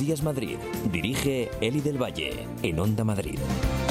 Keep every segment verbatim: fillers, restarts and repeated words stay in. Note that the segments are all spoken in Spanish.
Días Madrid. Dirige Eli del Valle, en Onda Madrid.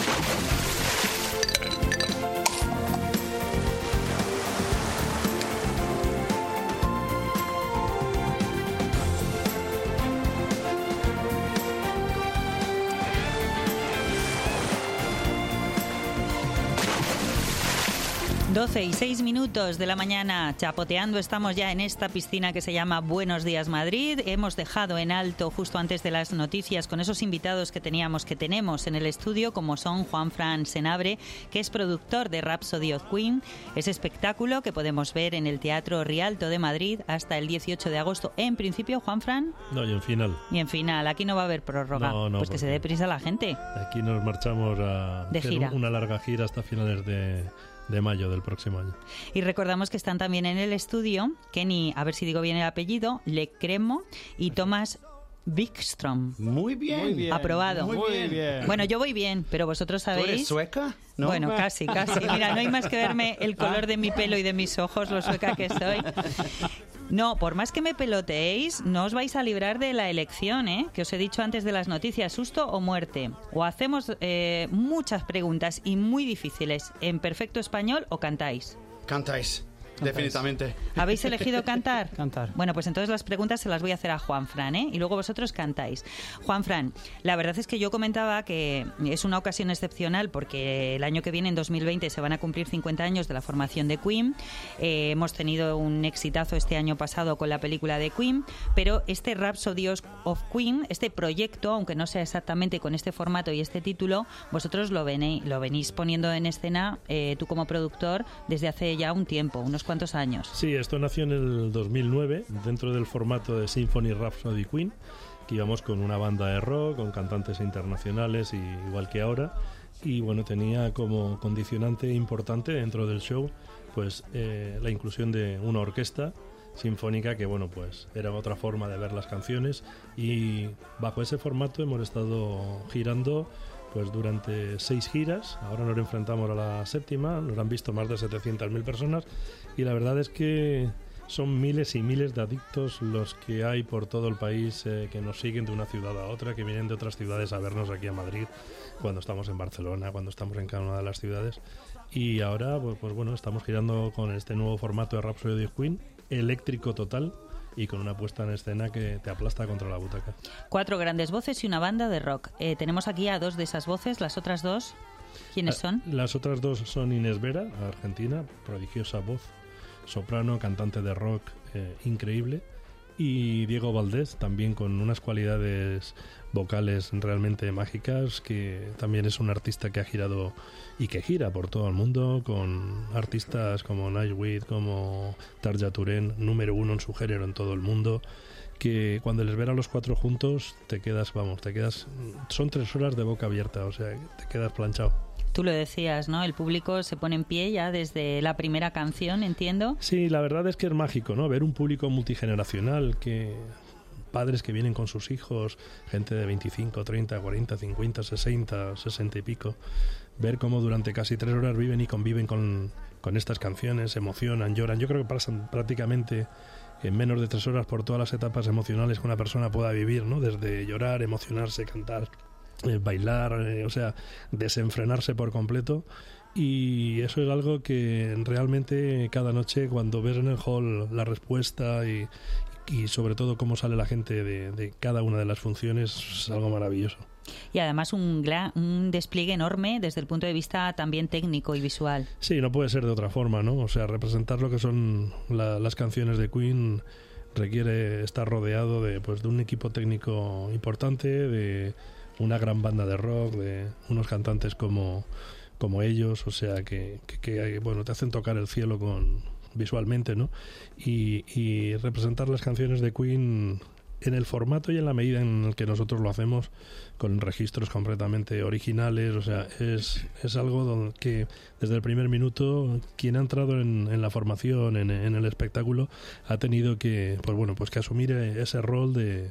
doce y seis minutos de la mañana, chapoteando, estamos ya en esta piscina que se llama Buenos Días Madrid. Hemos dejado en alto justo antes de las noticias con esos invitados que teníamos, que tenemos en el estudio, como son Juanfran Senabre, que es productor de Rhapsody of Queen, ese espectáculo que podemos ver en el Teatro Rialto de Madrid hasta el dieciocho de agosto. En principio, Juanfran. No, y en final. Y en final, aquí no va a haber prórroga. No, no, pues que se dé prisa la gente. Aquí nos marchamos a de hacer gira. una larga gira hasta finales de... de mayo del próximo año. Y recordamos que están también en el estudio Kenny, a ver si digo bien el apellido, Lecremo y Thomas Wikström. Muy bien. Muy bien. Aprobado. Muy, muy bien. Bueno, yo voy bien, pero vosotros sabéis... ¿Tú eres sueca? ¿No? Bueno, casi, casi. Mira, no hay más que verme el color de mi pelo y de mis ojos, lo sueca que soy. No, por más que me peloteéis, no os vais a librar de la elección, ¿eh? Que os he dicho antes de las noticias, susto o muerte. O hacemos eh, muchas preguntas y muy difíciles en perfecto español o cantáis. Cantáis. Definitivamente. ¿Habéis elegido cantar? Cantar. Bueno, pues entonces las preguntas se las voy a hacer a Juanfran, ¿eh? Y luego vosotros cantáis. Juanfran, la verdad es que yo comentaba que es una ocasión excepcional porque el año que viene, en dos mil veinte, se van a cumplir cincuenta años de la formación de Queen. Eh, hemos tenido un exitazo este año pasado con la película de Queen, pero este Rhapsody of Queen, este proyecto, aunque no sea exactamente con este formato y este título, vosotros lo, venéis, lo venís poniendo en escena, eh, tú como productor, desde hace ya un tiempo, unos cuántos años. Sí, esto nació en el dos mil nueve dentro del formato de Symphony Rhapsody Queen, que íbamos con una banda de rock, con cantantes internacionales, y, igual que ahora, y bueno, tenía como condicionante importante dentro del show pues eh, la inclusión de una orquesta sinfónica, que bueno, pues era otra forma de ver las canciones, y bajo ese formato hemos estado girando pues durante seis giras. Ahora nos enfrentamos a la séptima, nos han visto más de setecientas mil personas, y la verdad es que son miles y miles de adictos los que hay por todo el país, eh, que nos siguen de una ciudad a otra, que vienen de otras ciudades a vernos aquí a Madrid, cuando estamos en Barcelona, cuando estamos en cada una de las ciudades. Y ahora pues, pues bueno, estamos girando con este nuevo formato de Rhapsody of Queen, eléctrico total, y con una puesta en escena que te aplasta contra la butaca. Cuatro grandes voces y una banda de rock. Eh, tenemos aquí a dos de esas voces, las otras dos, ¿quiénes son? Las otras dos son Inés Vera, argentina, prodigiosa voz, soprano, cantante de rock eh, increíble, y Diego Valdés, también con unas cualidades vocales realmente mágicas, que también es un artista que ha girado y que gira por todo el mundo, con artistas como Nightwish, como Tarja Turen, número uno en su género en todo el mundo, que cuando les ven a los cuatro juntos te quedas, vamos, te quedas, son tres horas de boca abierta, o sea, te quedas planchado. Tú lo decías, ¿no? El público se pone en pie ya desde la primera canción, entiendo. Sí, la verdad es que es mágico, ¿no? Ver un público multigeneracional, que padres que vienen con sus hijos, gente de veinticinco, treinta, cuarenta, cincuenta, sesenta, sesenta y pico, ver cómo durante casi tres horas viven y conviven con, con estas canciones, se emocionan, lloran. Yo creo que pasan prácticamente en menos de tres horas por todas las etapas emocionales que una persona pueda vivir, ¿no? Desde llorar, emocionarse, cantar, eh, bailar, eh, o sea, desenfrenarse por completo. Y eso es algo que realmente cada noche, cuando ves en el hall la respuesta y, y sobre todo cómo sale la gente de, de cada una de las funciones, es algo maravilloso. Y además un, gran, un despliegue enorme desde el punto de vista también técnico y visual. Sí, no puede ser de otra forma, ¿no? O sea, representar lo que son la, las canciones de Queen requiere estar rodeado de, pues, de un equipo técnico importante, de una gran banda de rock, de unos cantantes como, como ellos, o sea, que, que, que bueno, te hacen tocar el cielo con visualmente, ¿no? Y, y representar las canciones de Queen en el formato y en la medida en el que nosotros lo hacemos, con registros completamente originales, o sea, es, es algo donde, que desde el primer minuto quien ha entrado en, en la formación, en, en el espectáculo, ha tenido que, pues bueno, pues que asumir ese rol de,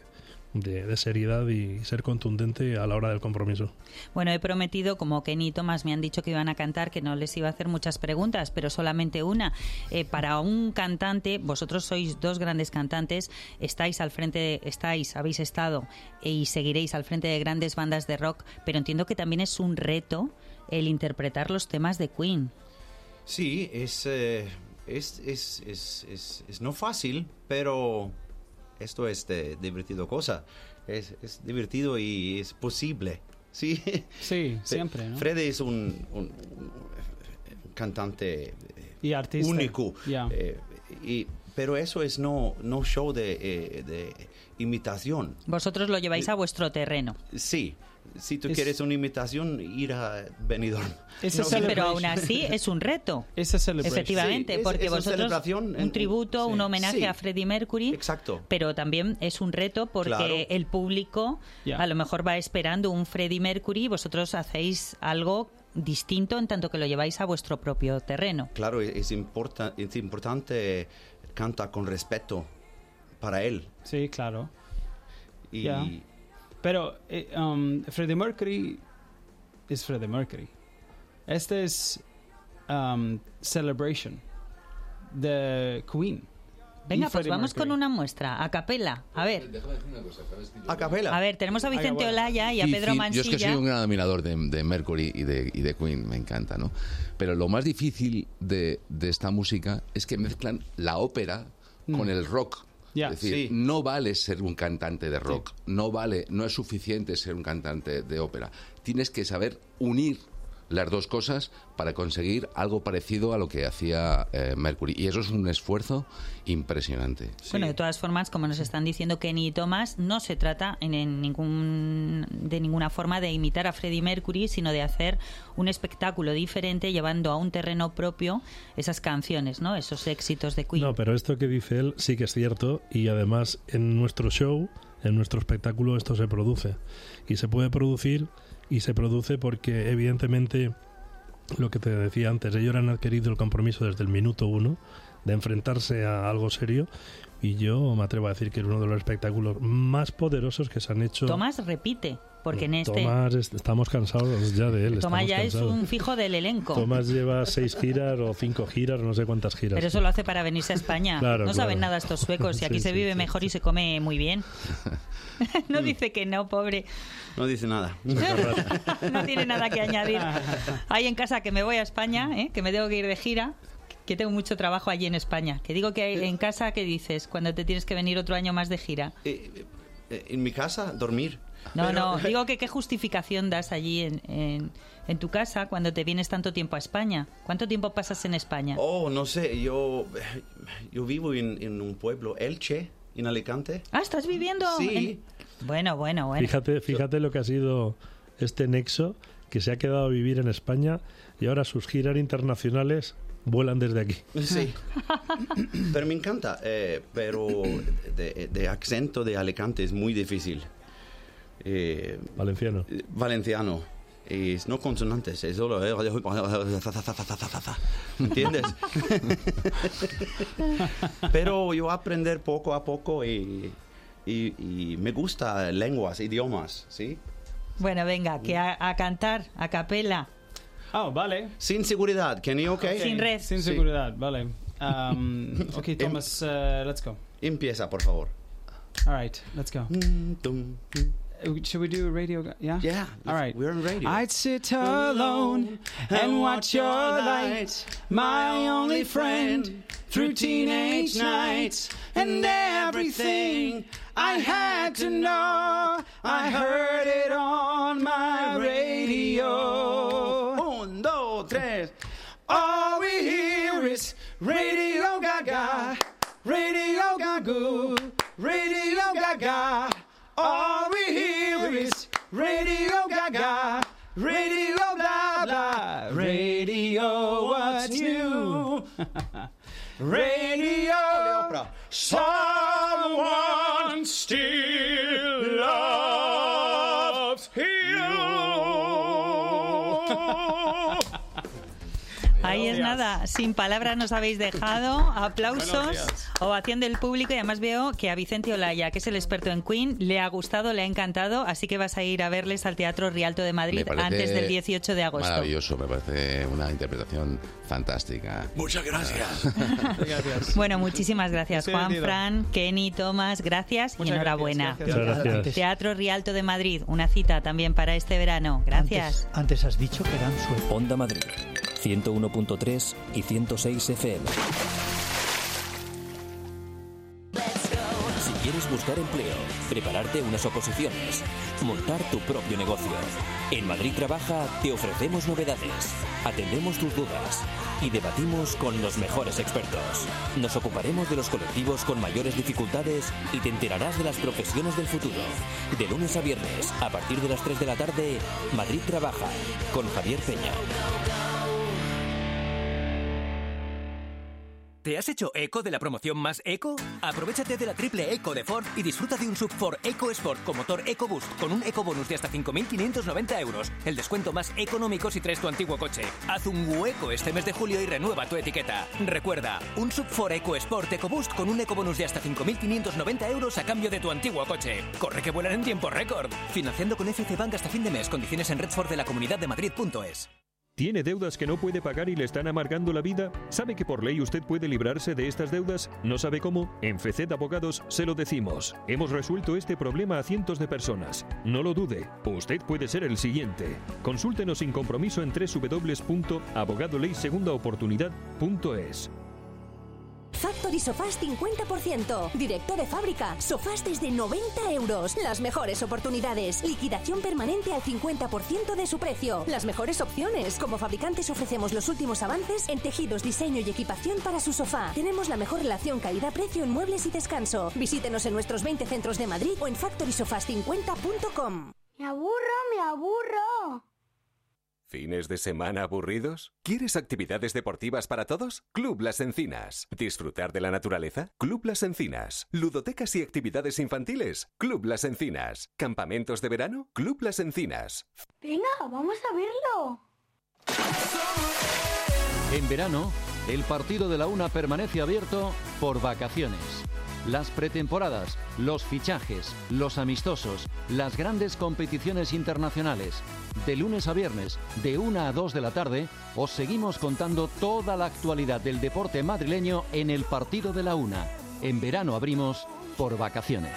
de, de seriedad y ser contundente a la hora del compromiso. Bueno, he prometido, como Kenny y Thomas me han dicho que iban a cantar, que no les iba a hacer muchas preguntas, pero solamente una. Eh, para un cantante, vosotros sois dos grandes cantantes, estáis al frente, de, estáis, habéis estado y seguiréis al frente de grandes bandas de rock, pero entiendo que también es un reto el interpretar los temas de Queen. Sí, es, eh, es, es, es, es, es no fácil, pero esto es de, divertido cosa. Es, es divertido y es posible. Sí, sí, siempre, ¿no? Freddy es un, un, un cantante y artista único. Yeah. Eh, y, pero eso es no, no show de, eh, de imitación. Vosotros lo lleváis a vuestro terreno. Sí. Si tú es, quieres una imitación, ir a Benidorm. No, sí, pero aún así es un reto. Esa celebración. Efectivamente, sí, es, porque es vosotros un tributo, sí, un homenaje sí, a Freddie Mercury. Exacto. Pero también es un reto porque claro. el público yeah. a lo mejor va esperando un Freddie Mercury y vosotros hacéis algo distinto en tanto que lo lleváis a vuestro propio terreno. Claro, es, importa, es importante cantar con respeto para él. Sí, claro. Y yeah. Pero eh, um, Freddie Mercury es Freddie Mercury. Este es um, Celebration de Queen. Venga, pues vamos Mercury. Con una muestra, a capela. A ver. A capela. A ver, tenemos a Vicente Olaya y a Pedro Mansilla. Yo es que soy un gran admirador de, de Mercury y de, y de Queen, me encanta, ¿no? Pero lo más difícil de, de esta música es que mezclan la ópera mm. con el rock. Yeah, es decir, sí. no vale ser un cantante de rock, sí. no vale, no es suficiente ser un cantante de ópera. Tienes que saber unir las dos cosas para conseguir algo parecido a lo que hacía eh, Mercury. Y eso es un esfuerzo impresionante. Sí. Bueno, de todas formas, como nos están diciendo Kenny y Thomas, no se trata en, en ningún, de ninguna forma de imitar a Freddie Mercury, sino de hacer un espectáculo diferente llevando a un terreno propio esas canciones, ¿no? Esos éxitos de Queen. No, pero esto que dice él sí que es cierto y además en nuestro show, en nuestro espectáculo esto se produce. Y se puede producir y se produce porque evidentemente lo que te decía antes, ellos han adquirido el compromiso desde el minuto uno de enfrentarse a algo serio y yo me atrevo a decir que es uno de los espectáculos más poderosos que se han hecho. Tomás repite, porque en este... Tomás, estamos cansados ya de él. Tomás ya cansados. Es un fijo del elenco. Tomás lleva seis giras o cinco giras, no sé cuántas giras. Pero eso lo hace para venirse a España. Claro, no claro. saben nada estos suecos y aquí sí, se sí, vive sí, mejor sí. y se come muy bien. No dice que no, pobre. No dice nada. No tiene nada que añadir. Ahí en casa que me voy a España, ¿eh? Que me tengo que ir de gira, que tengo mucho trabajo allí en España. Que digo que en casa, ¿qué dices cuando te tienes que venir otro año más de gira? Eh, eh, en mi casa, dormir. No, Pero... no, digo que qué justificación das allí en, en, en tu casa cuando te vienes tanto tiempo a España. ¿Cuánto tiempo pasas en España? Oh, no sé, yo, yo vivo en, en un pueblo, Elche, en Alicante. Ah, ¿estás viviendo? Sí. En... Bueno, bueno, bueno. Fíjate, fíjate lo que ha sido este nexo, que se ha quedado a vivir en España y ahora sus giras internacionales vuelan desde aquí. Sí, pero me encanta, eh, pero de, de acento de Alicante es muy difícil. Eh, Valenciano. Valenciano. Es no consonantes, es solo... ¿Entiendes? Pero yo aprender poco a poco y, y, y me gusta lenguas, idiomas, ¿sí? Bueno, venga, que a, a cantar, a capela. Oh, vale. Sin seguridad, Kenny, ¿ok? okay. Sin red. Sin seguridad, sí. Vale. Um, ok, Thomas, uh, let's go. Empieza, por favor. All right, let's go. Should we do a radio? Yeah? Yeah. All right. We're on radio. I'd sit alone and watch your light, my only friend, through teenage nights, and everything I had to know, I heard it on my radio. Un, dos, tres. All we hear is Radio Gaga, Radio Gagoo, Radio Gaga. All we hear is Radio Gaga, Radio blah blah, Radio what's new, Radio someone still loves you. Ahí es nada, sin palabras nos habéis dejado, aplausos, ovación del público, y además veo que a Vicente Olaya, que es el experto en Queen, le ha gustado, le ha encantado, así que vas a ir a verles al Teatro Rialto de Madrid antes del dieciocho de agosto. Maravilloso, me parece una interpretación fantástica. Muchas gracias. gracias. Bueno, muchísimas gracias, Juan, Fran, Kenny, Tomás, gracias Muchas y enhorabuena. Gracias, gracias. Gracias. Teatro Rialto de Madrid, una cita también para este verano. Gracias. Antes, antes has dicho que eran suecos. Onda Madrid, ciento uno punto tres y ciento seis F M. Si quieres buscar empleo, prepararte unas oposiciones, montar tu propio negocio, en Madrid Trabaja te ofrecemos novedades, atendemos tus dudas y debatimos con los mejores expertos. Nos ocuparemos de los colectivos con mayores dificultades y te enterarás de las profesiones del futuro. De lunes a viernes, a partir de las tres de la tarde, Madrid Trabaja, con Javier Peña. ¿Te has hecho eco de la promoción más eco? Aprovechate de la triple eco de Ford y disfruta de un sub Ford EcoSport con motor EcoBoost con un ecobonus de hasta cinco mil quinientos noventa euros. El descuento más económico si traes tu antiguo coche. Haz un hueco este mes de julio y renueva tu etiqueta. Recuerda, un sub Ford EcoSport EcoBoost con un ecobonus de hasta cinco mil quinientos noventa euros a cambio de tu antiguo coche. Corre que vuelan en tiempo récord. Financiando con F C Bank hasta fin de mes. Condiciones en Redford de la Comunidad de Madrid punto es. ¿Tiene deudas que no puede pagar y le están amargando la vida? ¿Sabe que por ley usted puede librarse de estas deudas? ¿No sabe cómo? En F C D Abogados se lo decimos. Hemos resuelto este problema a cientos de personas. No lo dude, usted puede ser el siguiente. Consúltenos sin compromiso en doble u doble u doble u punto abogado ley segunda oportunidad punto es. Factory Sofás cincuenta por ciento. Directo de fábrica. Sofás desde noventa euros. Las mejores oportunidades. Liquidación permanente al cincuenta por ciento de su precio. Las mejores opciones. Como fabricantes ofrecemos los últimos avances en tejidos, diseño y equipación para su sofá. Tenemos la mejor relación calidad-precio en muebles y descanso. Visítenos en nuestros veinte centros de Madrid o en factory sofás cincuenta punto com. Me aburro, me aburro. ¿Fines de semana aburridos? ¿Quieres actividades deportivas para todos? Club Las Encinas. ¿Disfrutar de la naturaleza? Club Las Encinas. ¿Ludotecas y actividades infantiles? Club Las Encinas. ¿Campamentos de verano? Club Las Encinas. Venga, vamos a verlo. En verano, el partido de la Una permanece abierto por vacaciones. Las pretemporadas, los fichajes, los amistosos, las grandes competiciones internacionales. De lunes a viernes, de una a dos de la tarde, os seguimos contando toda la actualidad del deporte madrileño en el partido de la Una. En verano abrimos por vacaciones.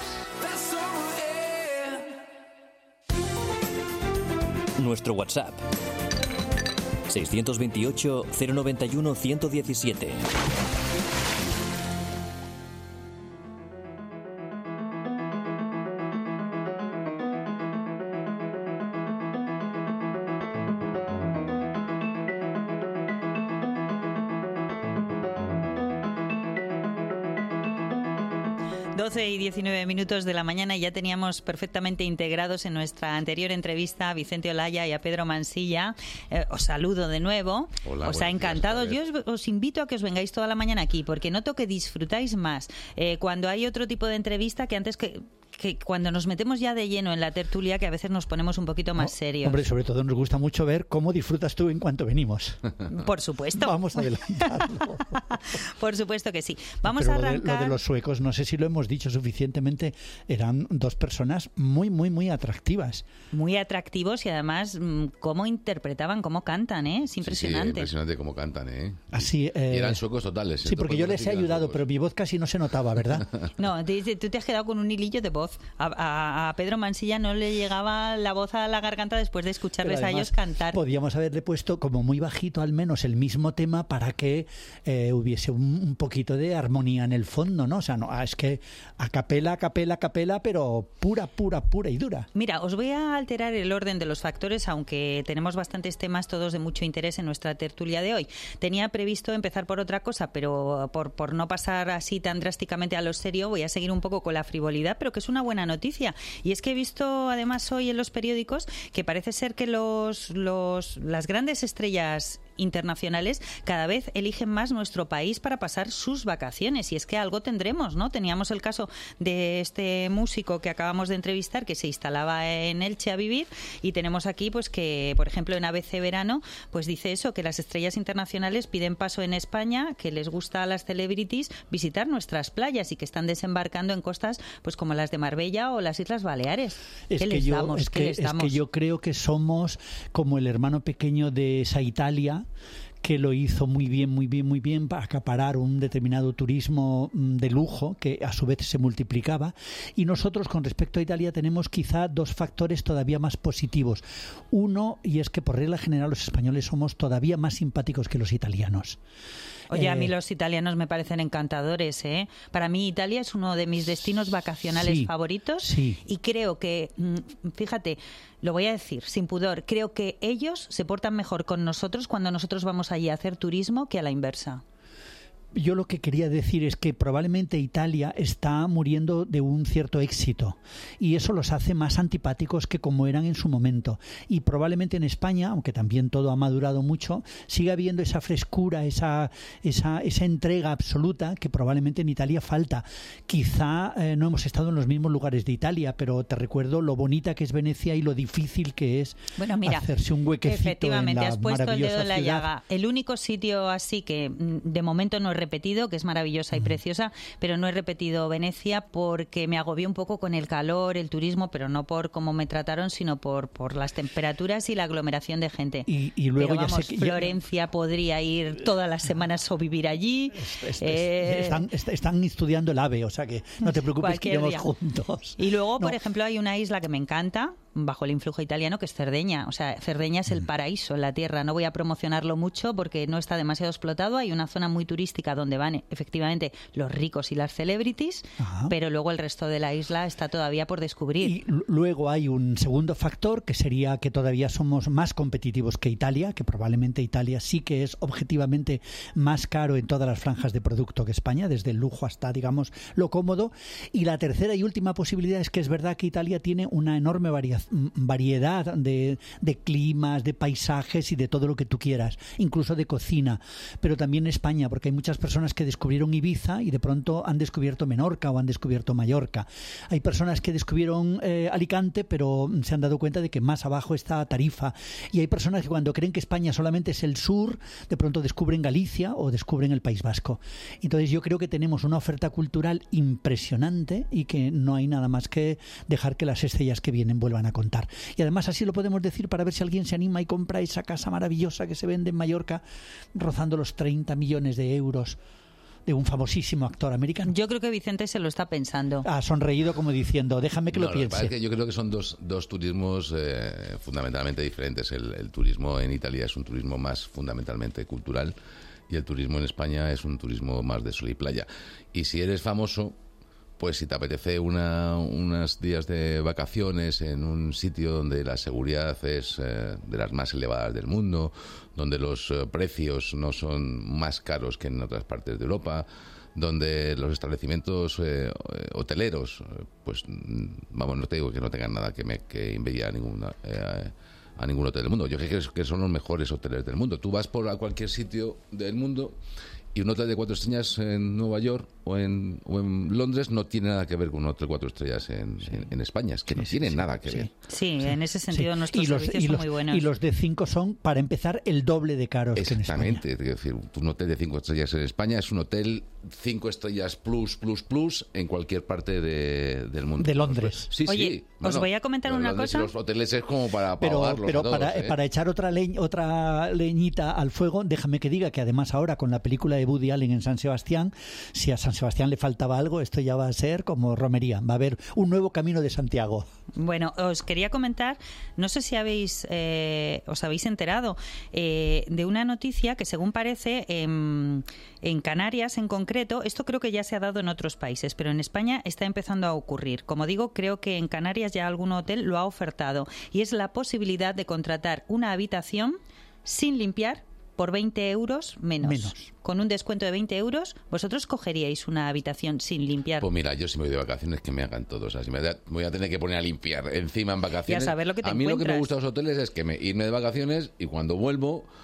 Nuestro WhatsApp seiscientos veintiocho, cero noventa y uno, ciento diecisiete. doce y diecinueve minutos de la mañana y ya teníamos perfectamente integrados en nuestra anterior entrevista a Vicente Olaya y a Pedro Mansilla. Eh, os saludo de nuevo. Hola, os ha encantado. días, Yo os, os invito a que os vengáis toda la mañana aquí porque noto que disfrutáis más eh, cuando hay otro tipo de entrevista que antes que... que cuando nos metemos ya de lleno en la tertulia, que a veces nos ponemos un poquito más serios. Hombre, sobre todo nos gusta mucho ver cómo disfrutas tú en cuanto venimos. Por supuesto. Vamos a adelantarlo. Por supuesto que sí. Vamos Pero a lo de, arrancar... lo de los suecos, no sé si lo hemos dicho suficientemente, eran dos personas muy, muy, muy atractivas. Muy atractivos y además cómo interpretaban, cómo cantan, ¿eh? Es impresionante. Sí, sí, impresionante cómo cantan, ¿eh? Así, eh... Y eran suecos totales. Sí, porque yo les he ayudado, pero mi voz casi no se notaba, ¿verdad? No, te, tú te has quedado con un hilillo de voz. A, a, a Pedro Mansilla no le llegaba la voz a la garganta después de escucharles a ellos cantar. Podíamos haberle puesto como muy bajito al menos el mismo tema para que eh, hubiese un, un poquito de armonía en el fondo, ¿no? O sea, no, es que a capela, a capela, a capela, pero pura, pura, pura y dura. Mira, os voy a alterar el orden de los factores, aunque tenemos bastantes temas todos de mucho interés en nuestra tertulia de hoy. Tenía previsto empezar por otra cosa, pero por, por no pasar así tan drásticamente a lo serio, voy a seguir un poco con la frivolidad, pero que es una buena noticia. Y es que he visto además hoy en los periódicos que parece ser que los, los las grandes estrellas internacionales cada vez eligen más nuestro país para pasar sus vacaciones. Y es que algo tendremos, ¿no? Teníamos el caso de este músico que acabamos de entrevistar que se instalaba en Elche a vivir, y tenemos aquí pues que, por ejemplo, en A B C Verano pues dice eso, que las estrellas internacionales piden paso en España, que les gusta a las celebrities visitar nuestras playas y que están desembarcando en costas pues como las de Marbella o las Islas Baleares. Es ¿Qué que les yo, damos? es ¿Qué que, les es damos? que yo creo que somos como el hermano pequeño de esa Italia, que lo hizo muy bien, muy bien, muy bien para acaparar un determinado turismo de lujo que a su vez se multiplicaba. Y nosotros, con respecto a Italia, tenemos quizá dos factores todavía más positivos. Uno, y es que por regla general los españoles somos todavía más simpáticos que los italianos. Oye, Eh, a mí los italianos me parecen encantadores, ¿eh? Para mí Italia es uno de mis destinos vacacionales Sí, favoritos, sí. y creo que, mm, fíjate, lo voy a decir sin pudor, creo que ellos se portan mejor con nosotros cuando nosotros vamos allí a hacer turismo que a la inversa. Yo lo que quería decir es que probablemente Italia está muriendo de un cierto éxito y eso los hace más antipáticos que como eran en su momento. Y probablemente en España, aunque también todo ha madurado mucho, siga habiendo esa frescura, esa, esa, esa entrega absoluta que probablemente en Italia falta. Quizá eh, no hemos estado en los mismos lugares de Italia, pero te recuerdo lo bonita que es Venecia y lo difícil que es Bueno, mira, hacerse un huequecito efectivamente, en la has puesto el maravillosa dedo en la ciudad. llaga. El único sitio así que mm, de momento no he repetido, que es maravillosa y preciosa, pero no he repetido Venecia porque me agobié un poco con el calor, el turismo, pero no por cómo me trataron, sino por, por las temperaturas y la aglomeración de gente. Y, y luego pero ya vamos, sé que ya- Florencia podría ir todas las semanas o vivir allí. Es- Eh, están, est- están estudiando el AVE, o sea que no te preocupes que Cualquier iremos día. juntos. Y luego, por No. ejemplo, hay una isla que me encanta, bajo el influjo italiano, que es Cerdeña. O sea, Cerdeña Mm. es el paraíso en la tierra. No voy a promocionarlo mucho porque no está demasiado explotado. Hay una zona muy turística donde van efectivamente los ricos y las celebrities, Ajá. pero luego el resto de la isla está todavía por descubrir. Y l- luego hay un segundo factor que sería que todavía somos más competitivos que Italia, que probablemente Italia sí que es objetivamente más caro en todas las franjas de producto que España, desde el lujo hasta, digamos, lo cómodo. Y la tercera y última posibilidad es que es verdad que Italia tiene una enorme varia- variedad de, de climas, de paisajes y de todo lo que tú quieras, incluso de cocina, pero también España, porque hay muchas personas que descubrieron Ibiza y de pronto han descubierto Menorca o han descubierto Mallorca. Hay personas que descubrieron eh, Alicante, pero se han dado cuenta de que más abajo está Tarifa. Y hay personas que cuando creen que España solamente es el sur, de pronto descubren Galicia o descubren el País Vasco. Entonces yo creo que tenemos una oferta cultural impresionante y que no hay nada más que dejar que las estrellas que vienen vuelvan a contar. Y además así lo podemos decir para ver si alguien se anima y compra esa casa maravillosa que se vende en Mallorca rozando los treinta millones de euros de un famosísimo actor americano. Yo creo que Vicente se lo está pensando. Ha sonreído como diciendo, déjame que No, lo que piense. pasa es que yo creo que son dos, dos turismos eh, fundamentalmente diferentes. El, el turismo en Italia es un turismo más fundamentalmente cultural y el turismo en España es un turismo más de sol y playa. Y si eres famoso, pues si te apetece una, unos días de vacaciones en un sitio donde la seguridad es eh, de las más elevadas del mundo, donde los eh, precios no son más caros que en otras partes de Europa, donde los establecimientos eh, hoteleros, eh, pues mm, vamos, no te digo que no tengan nada que, me, que envidiar a ninguna... Eh, a ningún hotel del mundo. Yo creo que son los mejores hoteles del mundo. Tú vas por a cualquier sitio del mundo y un hotel de cuatro estrellas en Nueva York o en, o en Londres no tiene nada que ver con un hotel cuatro estrellas en, sí. en, en España. Es que no sí, tiene sí, nada que sí. ver. Sí, en ese sentido Sí. nuestros y los, servicios y son los, muy buenos. Y los de cinco son, para empezar, el doble de caros que en España. Exactamente. Es decir, un hotel de cinco estrellas en España es un hotel cinco estrellas plus, plus, plus en cualquier parte de, del mundo. De Londres. Sí, Oye, sí. os voy a comentar una Londres y cosa. los hoteles es como para, para Pero, ahogarlos pero a todos, para, ¿eh? para echar otra, leñ, otra leñita al fuego, déjame que diga que además ahora con la película de Woody Allen en San Sebastián, si a San Sebastián le faltaba algo, esto ya va a ser como romería. Va a haber un nuevo camino de Santiago. Bueno, os quería comentar, no sé si habéis eh, os habéis enterado eh, de una noticia que según parece en, en Canarias en concreto, esto creo que ya se ha dado en otros países, pero en España está empezando a ocurrir. Como digo, creo que en Canarias ya algún hotel lo ha ofertado y es la posibilidad de contratar una habitación sin limpiar por veinte euros menos. Menos. Con un descuento de veinte euros, ¿vosotros cogeríais una habitación sin limpiar? Pues mira, yo si me voy de vacaciones que me hagan todos. O sea, si me da- voy a tener que poner a limpiar encima en vacaciones. Y a saber lo que te a mí lo que me encuentras. gusta de los hoteles es que me, irme de vacaciones y cuando vuelvo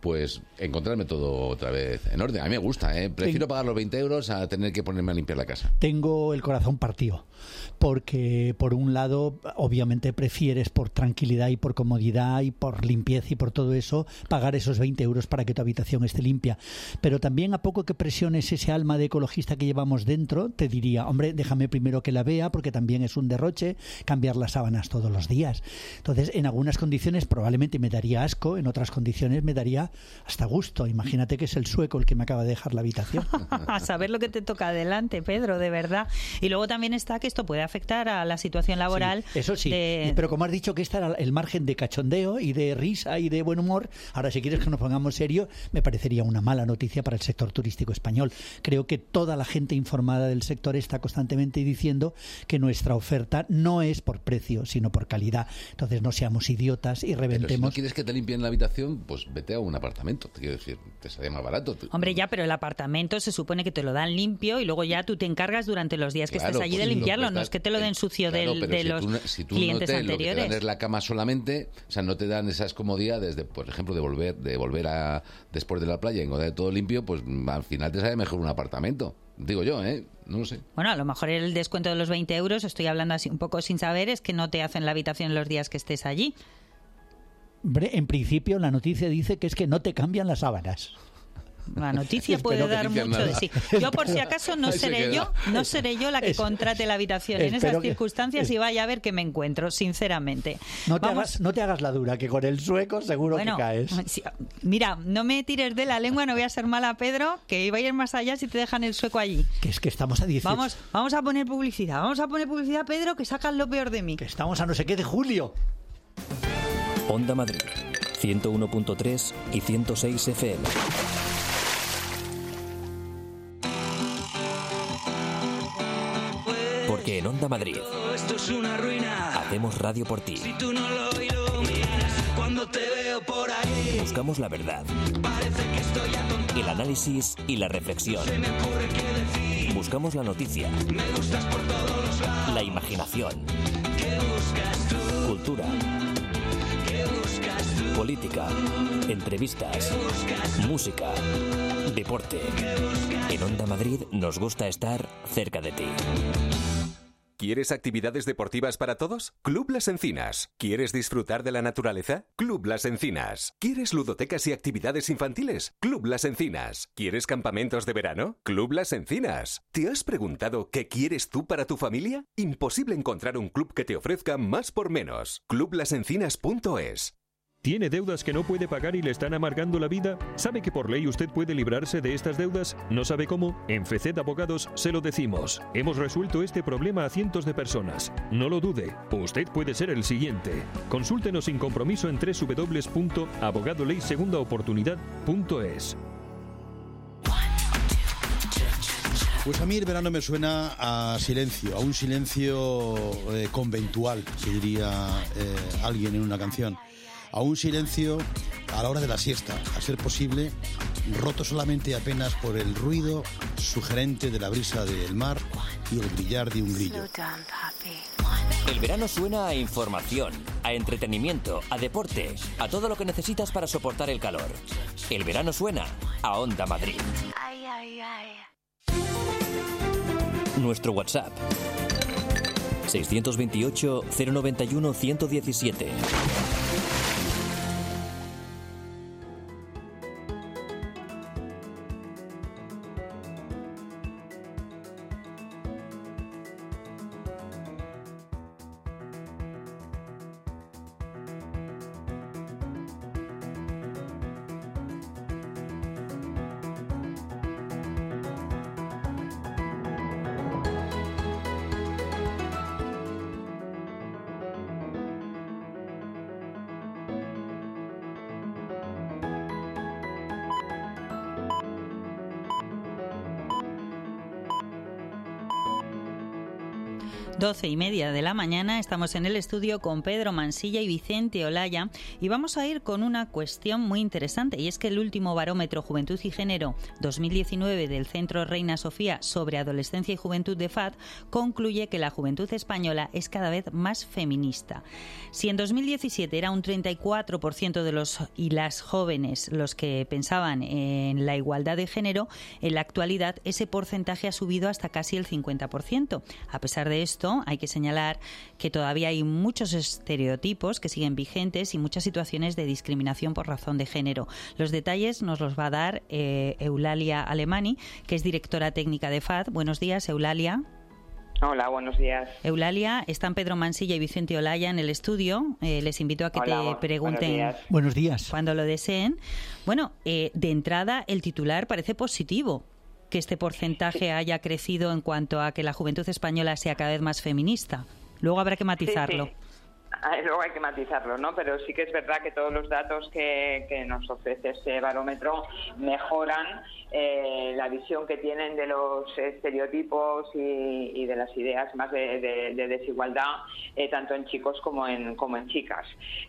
pues encontrarme todo otra vez en orden. A mí me gusta, ¿eh? Prefiero pagar los veinte euros a tener que ponerme a limpiar la casa. Tengo el corazón partido, porque por un lado, obviamente prefieres por tranquilidad y por comodidad y por limpieza y por todo eso, pagar esos veinte euros para que tu habitación esté limpia. Pero también, a poco que presiones ese alma de ecologista que llevamos dentro, te diría, hombre, déjame primero que la vea, porque también es un derroche cambiar las sábanas todos los días. Entonces, en algunas condiciones probablemente me daría asco, en otras condiciones me daría hasta gusto. Imagínate que es el sueco el que me acaba de dejar la habitación. A saber lo que te toca adelante, Pedro, de verdad. Y luego también está que esto puede afectar a la situación laboral. Sí, eso sí, de... pero como has dicho que este era el margen de cachondeo y de risa y de buen humor, ahora si quieres que nos pongamos serio, me parecería una mala noticia para el sector turístico español. Creo que toda la gente informada del sector está constantemente diciendo que nuestra oferta no es por precio, sino por calidad. Entonces no seamos idiotas y reventemos. Pero si no quieres que te limpien la habitación, pues vete a un apartamento. Te quiero decir, te sale más barato. Hombre, ya, pero el apartamento se supone que te lo dan limpio y luego ya tú te encargas durante los días que Claro, estés allí pues de limpiarlo, lo- no es que te lo den sucio Claro, del- pero de si los tú no- si tú clientes no te, Lo que te anteriores. dan es la cama solamente, o sea, no te dan esas comodidades de, por ejemplo, de volver, de volver a después de la playa y encontrar todo limpio, pues al final te sale mejor un apartamento. Digo yo, ¿eh? No lo sé. Bueno, a lo mejor el descuento de los veinte euros, estoy hablando así un poco sin saber, es que no te hacen la habitación los días que estés allí. Hombre, en principio la noticia dice que es que no te cambian las sábanas. La noticia Espero puede que dar digan mucho nada. de sí. Yo, por si acaso, no Ahí se seré queda. yo, no seré yo la que Es- contrate la habitación en espero esas que- circunstancias es- y vaya a ver qué me encuentro, sinceramente. No te, Vamos- hagas, no te hagas la dura, que con el sueco seguro Bueno, que caes. sí, mira, no me tires de la lengua, no voy a ser mala, Pedro, que iba a ir más allá si te dejan el sueco allí. Que es que estamos a dieciocho. Vamos, vamos a poner publicidad, vamos a poner publicidad, Pedro, que sacan lo peor de mí. Que estamos a no sé qué de julio. Onda Madrid, ciento uno punto tres y ciento seis F M. Porque en Onda Madrid Esto es una ruina. hacemos radio por ti. Si tú no lo iluminas, cuando te veo por ahí, Buscamos la verdad, parece que estoy atontado. el análisis y la reflexión. Se me ocurre qué decir. Buscamos la noticia, Me gustas por todos los lados. la imaginación, ¿Qué buscas tú? cultura, ¿Qué buscas tú? política, entrevistas, música, deporte. En Onda Madrid nos gusta estar cerca de ti. ¿Quieres actividades deportivas para todos? Club Las Encinas. ¿Quieres disfrutar de la naturaleza? Club Las Encinas. ¿Quieres ludotecas y actividades infantiles? Club Las Encinas. ¿Quieres campamentos de verano? Club Las Encinas. ¿Te has preguntado qué quieres tú para tu familia? Imposible encontrar un club que te ofrezca más por menos. club las encinas punto es. ¿Tiene deudas que no puede pagar y le están amargando la vida? ¿Sabe que por ley usted puede librarse de estas deudas? ¿No sabe cómo? En F C Abogados se lo decimos. Hemos resuelto este problema a cientos de personas. No lo dude, usted puede ser el siguiente. Consúltenos sin compromiso en doble u doble u doble u punto abogado ley segunda oportunidad punto es. Pues a mí el verano me suena a silencio, a un silencio eh, conventual, que diría eh, alguien en una canción. A un silencio a la hora de la siesta, a ser posible, roto solamente apenas por el ruido sugerente de la brisa del mar y el brillar de un grillo. El verano suena a información, a entretenimiento, a deporte, a todo lo que necesitas para soportar el calor. El verano suena a Onda Madrid. Nuestro WhatsApp seiscientos veintiocho, cero noventa y uno, ciento diecisiete. doce y media de la mañana. Estamos en el estudio con Pedro Mansilla y Vicente Olaya y vamos a ir con una cuestión muy interesante, y es que el último barómetro Juventud y Género dos mil diecinueve del Centro Reina Sofía sobre Adolescencia y Juventud de F A D concluye que la juventud española es cada vez más feminista. Si en dos mil diecisiete era un treinta y cuatro por ciento de los y las jóvenes los que pensaban en la igualdad de género, en la actualidad ese porcentaje ha subido hasta casi el cincuenta por ciento. A pesar de esto, hay que señalar que todavía hay muchos estereotipos que siguen vigentes y muchas situaciones de discriminación por razón de género. Los detalles nos los va a dar eh, Eulalia Alemani, que es directora técnica de F A D. Buenos días, Eulalia. Hola, buenos días. Eulalia, están Pedro Mansilla y Vicente Olaya en el estudio. Eh, les invito a que Hola, te pregunten buenos días. Buenos días. Cuando lo deseen. Bueno, eh, de entrada el titular parece positivo, que este porcentaje haya crecido en cuanto a que la juventud española sea cada vez más feminista. Luego habrá que matizarlo. Sí, sí. Luego hay que matizarlo, ¿no? Pero sí que es verdad que todos los datos que, que nos ofrece este barómetro mejoran eh, la visión que tienen de los estereotipos y, y de las ideas más de, de, de desigualdad, eh, tanto en chicos como en, como en chicas.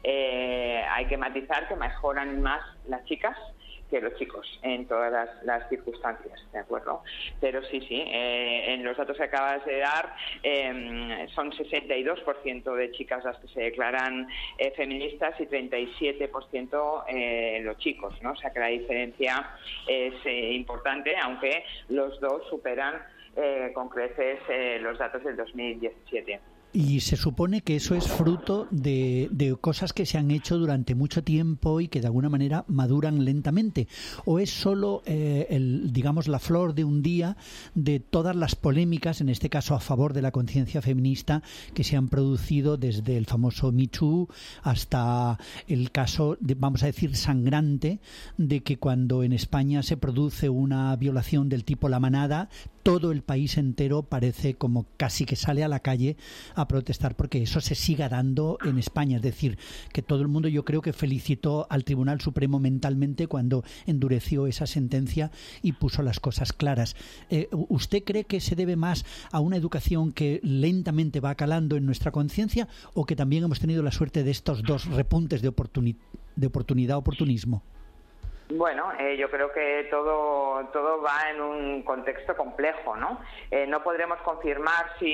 Eh, hay que matizar que mejoran más las chicas que los chicos en todas las, las circunstancias, ¿de acuerdo? Pero sí, sí, eh, en los datos que acabas de dar eh, son sesenta y dos por ciento de chicas las que se declaran eh, feministas y treinta y siete por ciento eh, los chicos, ¿no? O sea que la diferencia es eh, importante, aunque los dos superan eh, con creces eh, los datos del dos mil diecisiete. Y se supone que eso es fruto de, de cosas que se han hecho durante mucho tiempo y que de alguna manera maduran lentamente. ¿O es solo, eh, el, digamos, la flor de un día de todas las polémicas, en este caso a favor de la conciencia feminista, que se han producido desde el famoso Me Too hasta el caso, de, vamos a decir, sangrante, de que cuando en España se produce una violación del tipo La Manada, todo el país entero parece como casi que sale a la calle a protestar porque eso se siga dando en España? Es decir, que todo el mundo, yo creo que felicitó al Tribunal Supremo mentalmente cuando endureció esa sentencia y puso las cosas claras. Eh, ¿Usted cree que se debe más a una educación que lentamente va calando en nuestra conciencia o que también hemos tenido la suerte de estos dos repuntes de, oportuni- de oportunidad, oportunismo? Bueno, eh, yo creo que todo todo va en un contexto complejo, ¿no? Eh, no podremos confirmar si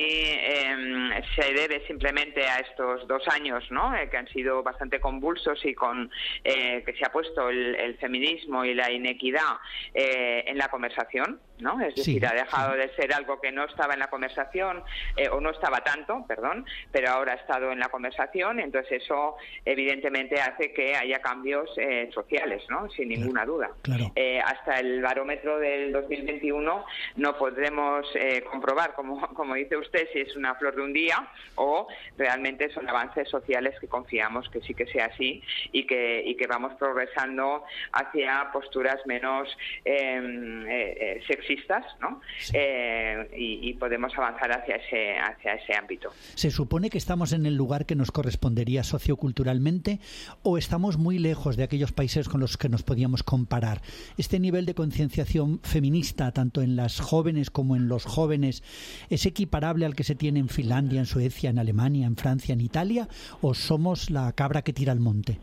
eh, se debe simplemente a estos dos años, ¿no? Eh, que han sido bastante convulsos y con eh, que se ha puesto el, el feminismo y la inequidad eh, en la conversación, ¿no? Es decir, sí, ha dejado sí. de ser algo que no estaba en la conversación eh, o no estaba tanto, perdón, pero ahora ha estado en la conversación. Entonces eso evidentemente hace que haya cambios eh, sociales, ¿no? Sin ningún ninguna duda. Claro. Eh, hasta el barómetro del dos mil veintiuno no podremos eh, comprobar, como, como dice usted, si es una flor de un día o realmente son avances sociales que confiamos que sí que sea así y que, y que vamos progresando hacia posturas menos eh, eh, sexistas, ¿no? Sí. Eh, y, y podemos avanzar hacia ese, hacia ese ámbito. ¿Se supone que estamos en el lugar que nos correspondería socioculturalmente o estamos muy lejos de aquellos países con los que nos podíamos comparar? ¿Este nivel de concienciación feminista, tanto en las jóvenes como en los jóvenes, es equiparable al que se tiene en Finlandia, en Suecia, en Alemania, en Francia, en Italia, o somos la cabra que tira al monte?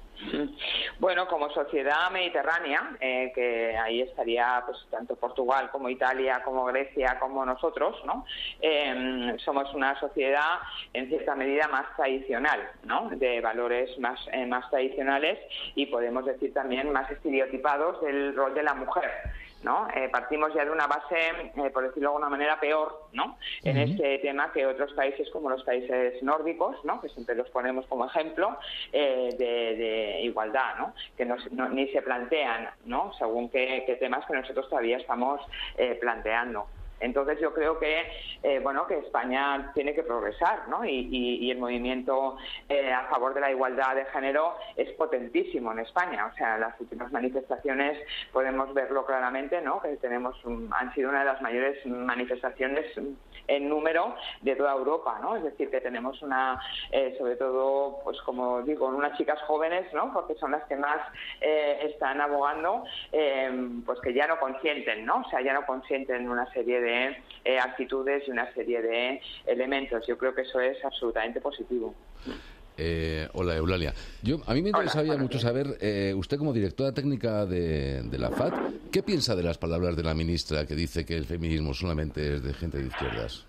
Bueno, como sociedad mediterránea, eh, que ahí estaría pues tanto Portugal como Italia, como Grecia, como nosotros, ¿no? Eh, somos una sociedad en cierta medida más tradicional, ¿no? De valores más, eh, más tradicionales y podemos decir también más estereotipados del rol de la mujer, ¿no? Eh, partimos ya de una base, eh, por decirlo de alguna manera, peor, ¿no? En uh-huh. este tema que otros países como los países nórdicos, ¿no? Que siempre los ponemos como ejemplo eh, de, de igualdad, ¿no? Que no, no, ni se plantean, ¿no? Según qué, qué temas que nosotros todavía estamos eh, planteando. Entonces yo creo que eh, bueno que España tiene que progresar, ¿no? Y, y, y el movimiento eh, a favor de la igualdad de género es potentísimo en España. O sea, las últimas manifestaciones podemos verlo claramente, ¿no? Que tenemos un, han sido una de las mayores manifestaciones en número de toda Europa, ¿no? Es decir, que tenemos una, eh, sobre todo, pues como digo, unas chicas jóvenes, ¿no? Porque son las que más eh, están abogando, eh, pues que ya no consienten, ¿no? O sea, ya no consienten una serie de de eh, actitudes y una serie de elementos. Yo creo que eso es absolutamente positivo. Eh, hola, Eulalia. Yo, a mí me interesaría hola, mucho saber, eh, usted como directora técnica de, de la F A T, ¿qué piensa de las palabras de la ministra que dice que el feminismo solamente es de gente de izquierdas?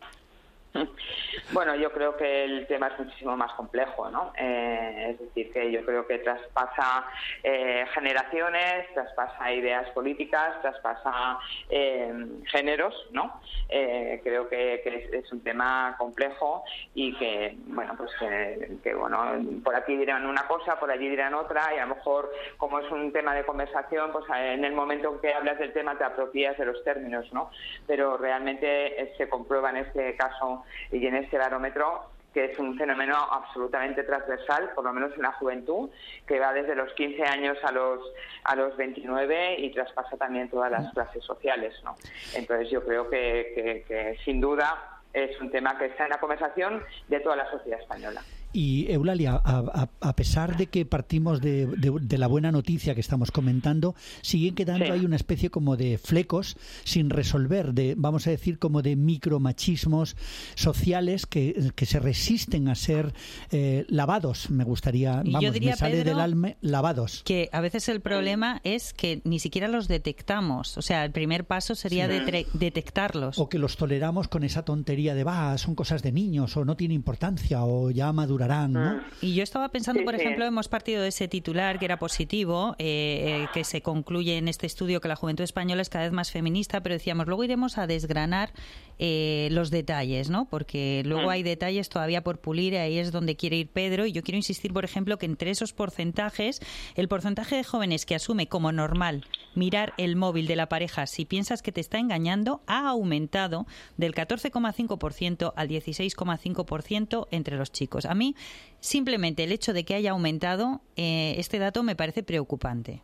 Bueno, yo creo que el tema es muchísimo más complejo, ¿no? Eh, es decir, que yo creo que traspasa eh, generaciones, traspasa ideas políticas, traspasa eh, géneros, ¿no? Eh, creo que, que es, es un tema complejo y que, bueno, pues que, que, bueno, por aquí dirán una cosa, por allí dirán otra, y a lo mejor, como es un tema de conversación, pues en el momento en que hablas del tema te apropias de los términos, ¿no? Pero realmente eh, se comprueba en este caso y en este barómetro que es un fenómeno absolutamente transversal, por lo menos en la juventud, que va desde los quince años a los a los veintinueve y traspasa también todas las clases sociales, ¿no? Entonces yo creo que, que, que sin duda es un tema que está en la conversación de toda la sociedad española. Y Eulalia, a, a, a pesar de que partimos de, de, de la buena noticia que estamos comentando, siguen quedando sí. ahí una especie como de flecos sin resolver, de vamos a decir como de micromachismos sociales que, que se resisten a ser eh, lavados. Me gustaría, vamos, yo diría, me sale Pedro, del alma, lavados. Que a veces el problema es que ni siquiera los detectamos. O sea, el primer paso sería sí. de detectarlos. O que los toleramos con esa tontería de, va, son cosas de niños, o no tiene importancia, o ya madurarán. ¿No? Y yo estaba pensando, por ejemplo, hemos partido de ese titular que era positivo, eh, eh, que se concluye en este estudio que la juventud española es cada vez más feminista, pero decíamos, luego iremos a desgranar eh, los detalles, ¿no? Porque luego hay detalles todavía por pulir, y ahí es donde quiere ir Pedro, y yo quiero insistir, por ejemplo, que entre esos porcentajes, el porcentaje de jóvenes que asume como normal mirar el móvil de la pareja si piensas que te está engañando ha aumentado del catorce coma cinco por ciento al dieciséis coma cinco por ciento entre los chicos. A mí simplemente el hecho de que haya aumentado eh, este dato me parece preocupante.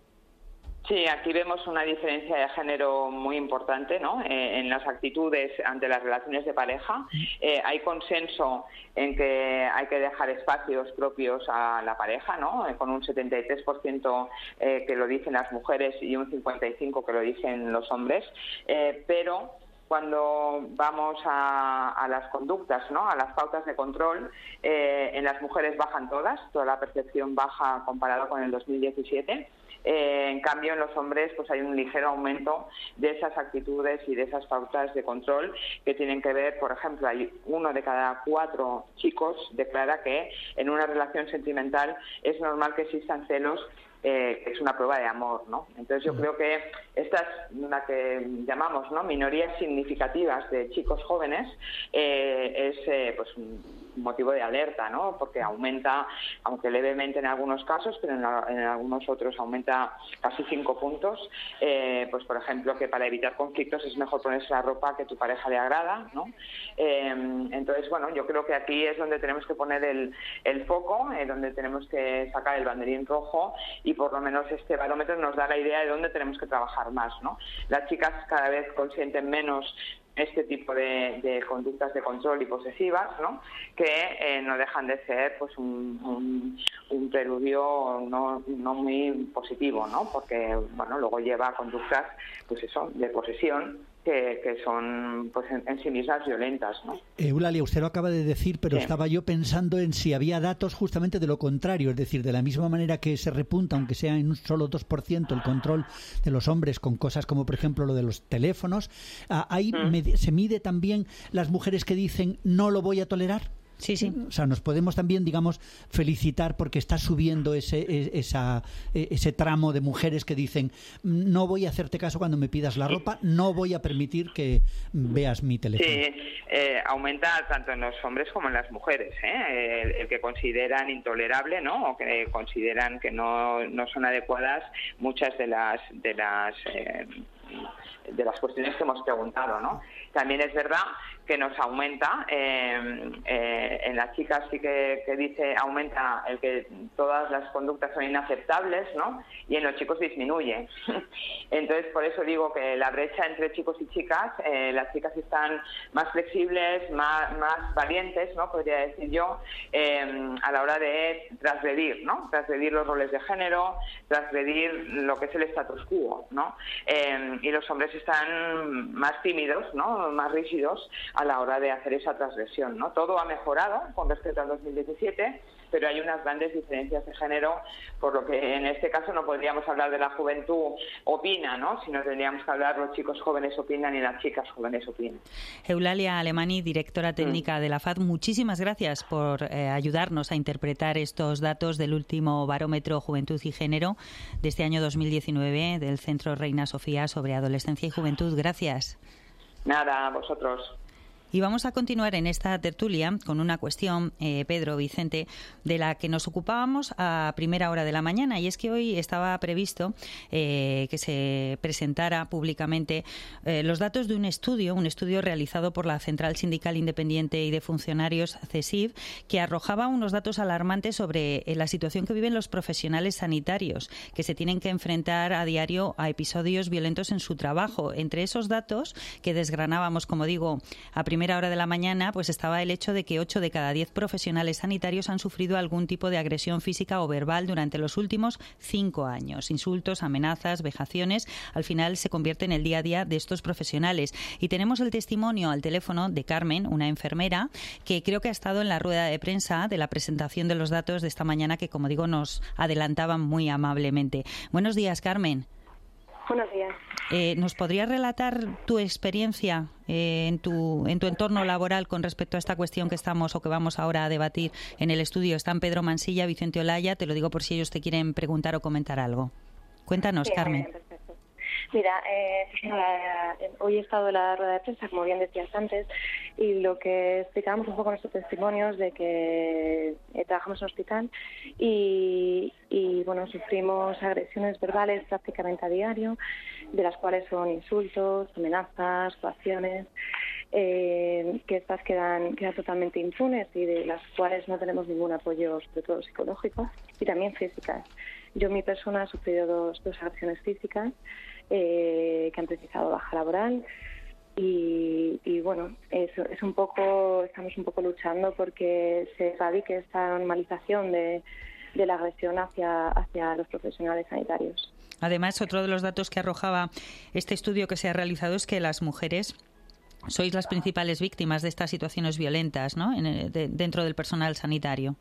Sí, aquí vemos una diferencia de género muy importante, ¿no? Eh, en las actitudes ante las relaciones de pareja. Eh, hay consenso en que hay que dejar espacios propios a la pareja, ¿no? Eh, con un setenta y tres por ciento eh, que lo dicen las mujeres y un cincuenta y cinco por ciento que lo dicen los hombres. Eh, pero cuando vamos a, a las conductas, ¿no? A las pautas de control, eh, en las mujeres bajan todas, toda la percepción baja comparado con el dos mil diecisiete. Eh, en cambio, en los hombres pues hay un ligero aumento de esas actitudes y de esas pautas de control que tienen que ver, por ejemplo, hay uno de cada cuatro chicos declara que en una relación sentimental es normal que existan celos, eh, que es una prueba de amor, ¿no? Entonces yo creo que estas, la que llamamos, ¿no?, minorías significativas de chicos jóvenes, eh, es eh, pues un motivo de alerta, ¿no? Porque aumenta, aunque levemente en algunos casos, pero en, la, en algunos otros aumenta casi cinco puntos. Eh, pues por ejemplo, que para evitar conflictos es mejor ponerse la ropa que tu pareja le agrada, ¿no? Eh, entonces, bueno, yo creo que aquí es donde tenemos que poner el, el foco, eh, donde tenemos que sacar el banderín rojo, y por lo menos este barómetro nos da la idea de dónde tenemos que trabajar más, ¿no? Las chicas cada vez consienten menos este tipo de, de conductas de control y posesivas, ¿no?, que eh, no dejan de ser pues un, un, un preludio no, no muy positivo, ¿no?, porque bueno, luego lleva a conductas pues eso, de posesión, que, que son pues en, en sí mismas violentas, ¿no? Eulalia, usted lo acaba de decir, pero sí. estaba yo pensando en si había datos justamente de lo contrario, es decir, de la misma manera que se repunta, aunque sea en un solo dos por ciento, el control de los hombres con cosas como, por ejemplo, lo de los teléfonos, ahí mm. me, se mide también las mujeres que dicen no lo voy a tolerar. Sí, sí. O sea, nos podemos también, digamos, felicitar porque está subiendo ese esa, ese tramo de mujeres que dicen no voy a hacerte caso cuando me pidas la ropa, no voy a permitir que veas mi teléfono. Sí, eh, aumenta tanto en los hombres como en las mujeres, ¿eh? El, el que consideran intolerable, ¿no?, o que consideran que no, no son adecuadas muchas de las de las eh, de las cuestiones que hemos preguntado, ¿no? También es verdad que nos aumenta, eh, eh, en las chicas sí que, que dice aumenta el que todas las conductas son inaceptables, ¿no?, y en los chicos disminuye. Entonces, por eso digo que la brecha entre chicos y chicas, eh, las chicas están más flexibles, más, más valientes, ¿no?, podría decir yo, eh, a la hora de transgredir, ¿no?, transgredir los roles de género, transgredir lo que es el status quo, ¿no?, eh, y los hombres están más tímidos, ¿no? Más rígidos a la hora de hacer esa transgresión, ¿no? Todo ha mejorado con respecto al dos mil diecisiete, pero hay unas grandes diferencias de género, por lo que en este caso no podríamos hablar de la juventud opina, ¿no? Sino tendríamos que hablar los chicos jóvenes opinan y las chicas jóvenes opinan. Eulalia Alemany, directora técnica mm. de la F A D, muchísimas gracias por eh, ayudarnos a interpretar estos datos del último barómetro Juventud y Género de este año dos mil diecinueve del Centro Reina Sofía sobre adolescencia y juventud. Gracias. Nada, a vosotros. Y vamos a continuar en esta tertulia con una cuestión, eh, Pedro, Vicente, de la que nos ocupábamos a primera hora de la mañana. Y es que hoy estaba previsto eh, que se presentara públicamente eh, los datos de un estudio, un estudio realizado por la Central Sindical Independiente y de Funcionarios, CESIF, que arrojaba unos datos alarmantes sobre eh, la situación que viven los profesionales sanitarios, que se tienen que enfrentar a diario a episodios violentos en su trabajo. Entre esos datos que desgranábamos, como digo, a primera primera hora de la mañana, pues estaba el hecho de que ocho de cada diez profesionales sanitarios han sufrido algún tipo de agresión física o verbal durante los últimos cinco años. Insultos, amenazas, vejaciones, al final se convierte en el día a día de estos profesionales. Y tenemos el testimonio al teléfono de Carmen, una enfermera, que creo que ha estado en la rueda de prensa de la presentación de los datos de esta mañana, que, como digo, nos adelantaban muy amablemente. Buenos días, Carmen. Buenos días. Eh, ¿Nos podrías relatar tu experiencia eh, en tu en tu entorno laboral con respecto a esta cuestión que estamos o que vamos ahora a debatir en el estudio? Están Pedro Mansilla, Vicente Olaya, te lo digo por si ellos te quieren preguntar o comentar algo. Cuéntanos, sí, Carmen. Bien, perfecto. Mira, eh, hoy he estado en la rueda de prensa, como bien decías antes, y lo que explicábamos un poco en nuestros testimonios de que eh, trabajamos en un hospital y, y, bueno, sufrimos agresiones verbales prácticamente a diario, de las cuales son insultos, amenazas, coacciones, eh, que estas quedan, quedan totalmente impunes y de las cuales no tenemos ningún apoyo, sobre todo psicológico, y también físicas. Yo, mi persona, he sufrido dos, dos agresiones físicas eh, que han precisado baja laboral y, y bueno, es, es un poco, estamos un poco luchando porque se erradique esta normalización de, de la agresión hacia, hacia los profesionales sanitarios. Además, otro de los datos que arrojaba este estudio que se ha realizado es que las mujeres sois las principales víctimas de estas situaciones violentas, ¿no? En el, de, dentro del personal sanitario.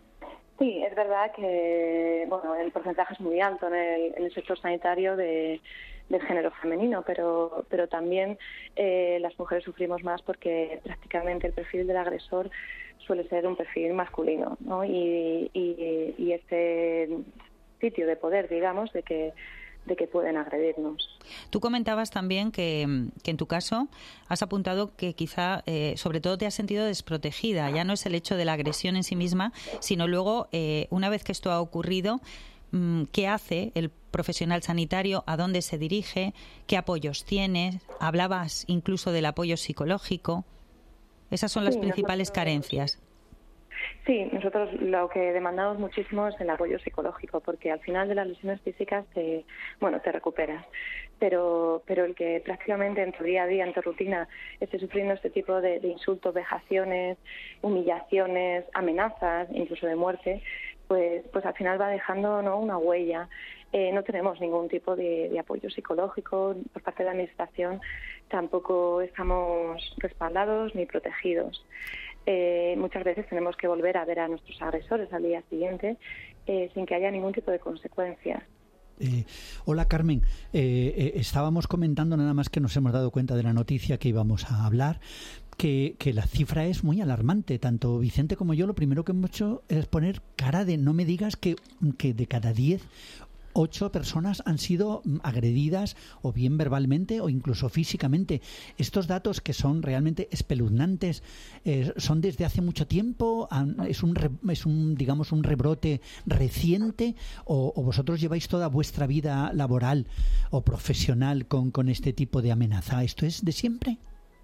Sí, es verdad que bueno, el porcentaje es muy alto en el, en el sector sanitario de, del género femenino, pero pero también eh, las mujeres sufrimos más porque prácticamente el perfil del agresor suele ser un perfil masculino, ¿no? Y, y, y este sitio de poder, digamos, de que de que pueden agredirnos. Tú comentabas también que, que en tu caso has apuntado que quizá, eh, sobre todo, te has sentido desprotegida. Ya no es el hecho de la agresión en sí misma, sino luego, eh, una vez que esto ha ocurrido, ¿qué hace el profesional sanitario? ¿A dónde se dirige? ¿Qué apoyos tiene? Hablabas incluso del apoyo psicológico. Esas son las sí, principales nosotros... carencias. Sí, nosotros lo que demandamos muchísimo es el apoyo psicológico, porque al final de las lesiones físicas te, bueno, te recuperas, pero pero el que prácticamente en tu día a día, en tu rutina, esté sufriendo este tipo de, de insultos, vejaciones, humillaciones, amenazas, incluso de muerte, pues pues al final va dejando, ¿no?, una huella. Eh, no tenemos ningún tipo de, de apoyo psicológico por parte de la Administración, tampoco estamos respaldados ni protegidos. Eh, muchas veces tenemos que volver a ver a nuestros agresores al día siguiente eh, sin que haya ningún tipo de consecuencias. Eh, hola, Carmen. Eh, eh, estábamos comentando, nada más que nos hemos dado cuenta de la noticia que íbamos a hablar, que, que la cifra es muy alarmante. Tanto Vicente como yo, lo primero que hemos hecho es poner cara de no me digas que, que de cada diez, ocho personas han sido agredidas o bien verbalmente o incluso físicamente. Estos datos, que son realmente espeluznantes, eh, son desde hace mucho tiempo. Es un, re, es un digamos un rebrote reciente, o, o vosotros lleváis toda vuestra vida laboral o profesional con, con este tipo de amenaza. ¿Esto es de siempre?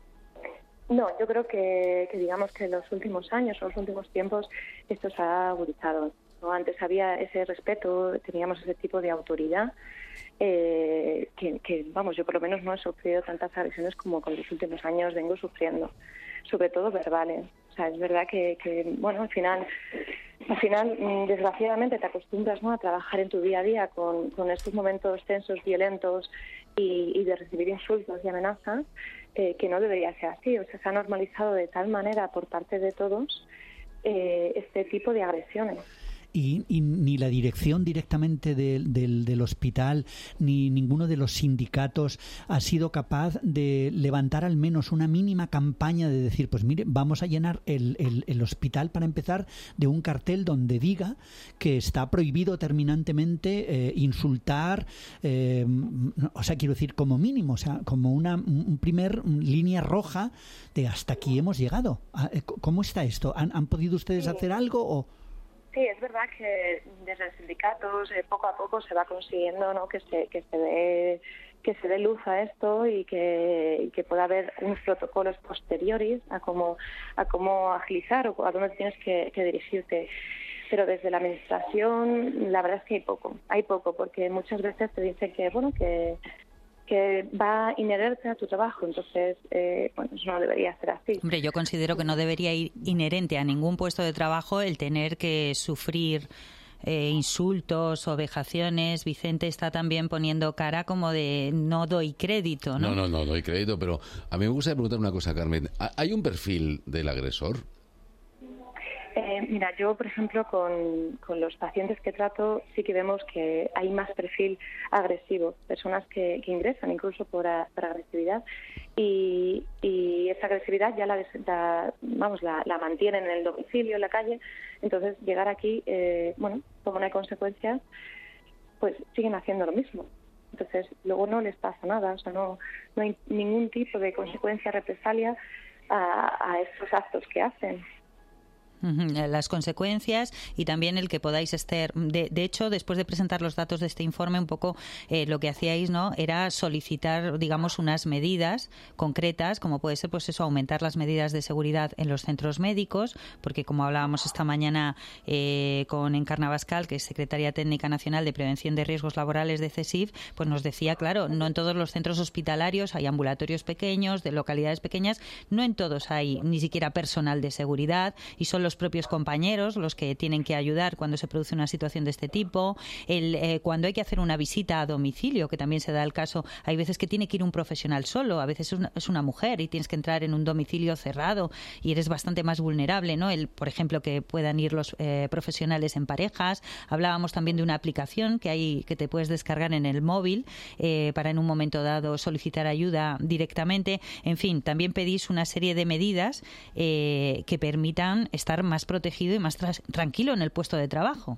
No, yo creo que, que digamos que en los últimos años o los últimos tiempos esto se ha agudizado. ¿No? Antes había ese respeto, teníamos ese tipo de autoridad, eh, que, que, vamos, yo por lo menos no he sufrido tantas agresiones como con los últimos años vengo sufriendo, sobre todo verbales, O sea, es verdad que, que bueno, al final, al final, desgraciadamente te acostumbras, ¿no?, a trabajar en tu día a día con, con estos momentos tensos, violentos y, y de recibir insultos y amenazas, eh, que no debería ser así. O sea, se ha normalizado de tal manera por parte de todos eh, este tipo de agresiones. Y, y ni la dirección directamente de, del, del hospital ni ninguno de los sindicatos ha sido capaz de levantar al menos una mínima campaña de decir, pues mire, vamos a llenar el, el, el hospital, para empezar, de un cartel donde diga que está prohibido terminantemente eh, insultar, eh, o sea, quiero decir, como mínimo, o sea, como una un primer línea roja de hasta aquí hemos llegado. ¿Cómo está esto? ¿Han, han podido ustedes hacer algo o...? Sí, es verdad que desde los sindicatos eh, poco a poco se va consiguiendo, ¿no?, que se que se dé que se dé luz a esto y que, y que pueda haber unos protocolos posteriores a cómo a cómo agilizar o a dónde tienes que, que dirigirte. Pero desde la administración la verdad es que hay poco, hay poco porque muchas veces te dicen que bueno que que va inherente a tu trabajo, entonces eh, bueno, eso no debería ser así. Hombre, yo considero que no debería ir inherente a ningún puesto de trabajo el tener que sufrir eh, insultos o vejaciones. Vicente está también poniendo cara como de no doy crédito, ¿no? No, no, no doy crédito, pero a mí me gustaría preguntar una cosa, Carmen. ¿Hay un perfil del agresor? Eh, mira, yo, por ejemplo, con, con los pacientes que trato, sí que vemos que hay más perfil agresivo, personas que, que ingresan incluso por, a, por agresividad y, y esa agresividad ya la, la vamos la, la mantienen en el domicilio, en la calle. Entonces, llegar aquí, eh, bueno, como no hay consecuencias, pues siguen haciendo lo mismo. Entonces, luego no les pasa nada, o sea, no, no hay ningún tipo de consecuencia, represalia a, a estos actos que hacen. Las consecuencias y también el que podáis estar. De, de hecho, después de presentar los datos de este informe, un poco eh, lo que hacíais, ¿no?, era solicitar, digamos, unas medidas concretas, como puede ser, pues eso, aumentar las medidas de seguridad en los centros médicos, porque como hablábamos esta mañana eh, con Encarna Bascal, que es secretaria técnica nacional de prevención de riesgos laborales de CESIF, pues nos decía, claro, no en todos los centros hospitalarios hay ambulatorios pequeños, de localidades pequeñas, no en todos hay ni siquiera personal de seguridad y son los propios compañeros los que tienen que ayudar cuando se produce una situación de este tipo. El, eh, cuando hay que hacer una visita a domicilio, que también se da el caso, hay veces que tiene que ir un profesional solo, a veces es una, es una mujer y tienes que entrar en un domicilio cerrado y eres bastante más vulnerable, ¿no? El, por ejemplo, que puedan ir los eh, profesionales en parejas. Hablábamos también de una aplicación que hay que te puedes descargar en el móvil eh, para en un momento dado solicitar ayuda directamente. En fin, también pedís una serie de medidas eh, que permitan estar más protegido y más tra- tranquilo en el puesto de trabajo.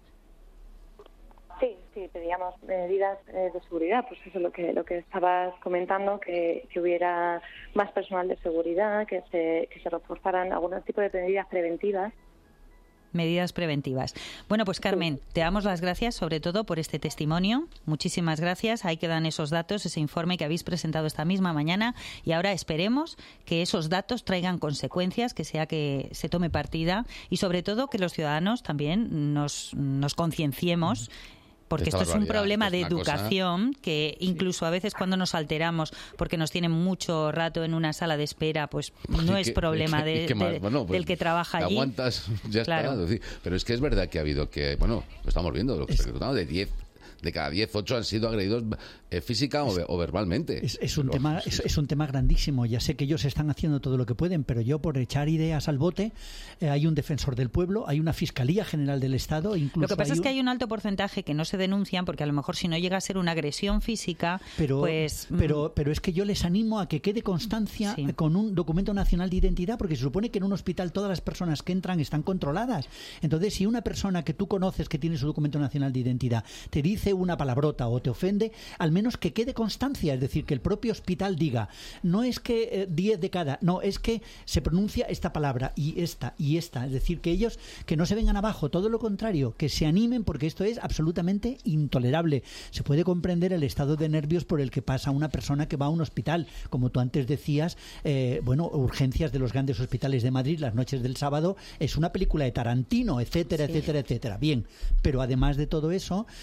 Sí, sí, pedíamos medidas eh, de seguridad, pues eso es lo que lo que estabas comentando, que, que hubiera más personal de seguridad, que se que se reforzaran algunos tipos de medidas preventivas. Medidas preventivas. Bueno, pues Carmen, te damos las gracias sobre todo por este testimonio. Muchísimas gracias. Ahí quedan esos datos, ese informe que habéis presentado esta misma mañana y ahora esperemos que esos datos traigan consecuencias, que sea que se tome partida y sobre todo que los ciudadanos también nos, nos concienciemos. Porque esto es un problema de educación cosa... que incluso a veces cuando nos alteramos porque nos tienen mucho rato en una sala de espera, pues no es problema de, de, bueno, pues del que trabaja allí. Aguantas, ya claro. Está. Pero es que es verdad que ha habido que, bueno, lo estamos viendo, lo que es... de diez de cada diez, ocho han sido agredidos eh, física o, o verbalmente. Es, es, un tema, es, es un tema grandísimo. Ya sé que ellos están haciendo todo lo que pueden, pero yo, por echar ideas al bote, eh, hay un defensor del pueblo, hay una Fiscalía General del Estado. Incluso lo que pasa hay es que un... hay un alto porcentaje que no se denuncian porque a lo mejor si no llega a ser una agresión física, pero, pues... Pero, pero es que yo les animo a que quede constancia sí. con un documento nacional de identidad, porque se supone que en un hospital todas las personas que entran están controladas. Entonces, si una persona que tú conoces que tiene su documento nacional de identidad te dice una palabrota o te ofende, al menos que quede constancia, es decir, que el propio hospital diga, no es que diez eh, de cada, no, es que se pronuncia esta palabra y esta y esta, es decir, que ellos que no se vengan abajo, todo lo contrario, que se animen, porque esto es absolutamente intolerable. Se puede comprender el estado de nervios por el que pasa una persona que va a un hospital, como tú antes decías, eh, bueno, urgencias de los grandes hospitales de Madrid, las noches del sábado, es una película de Tarantino, etcétera, sí. etcétera, etcétera. Bien, pero además de todo eso, eh,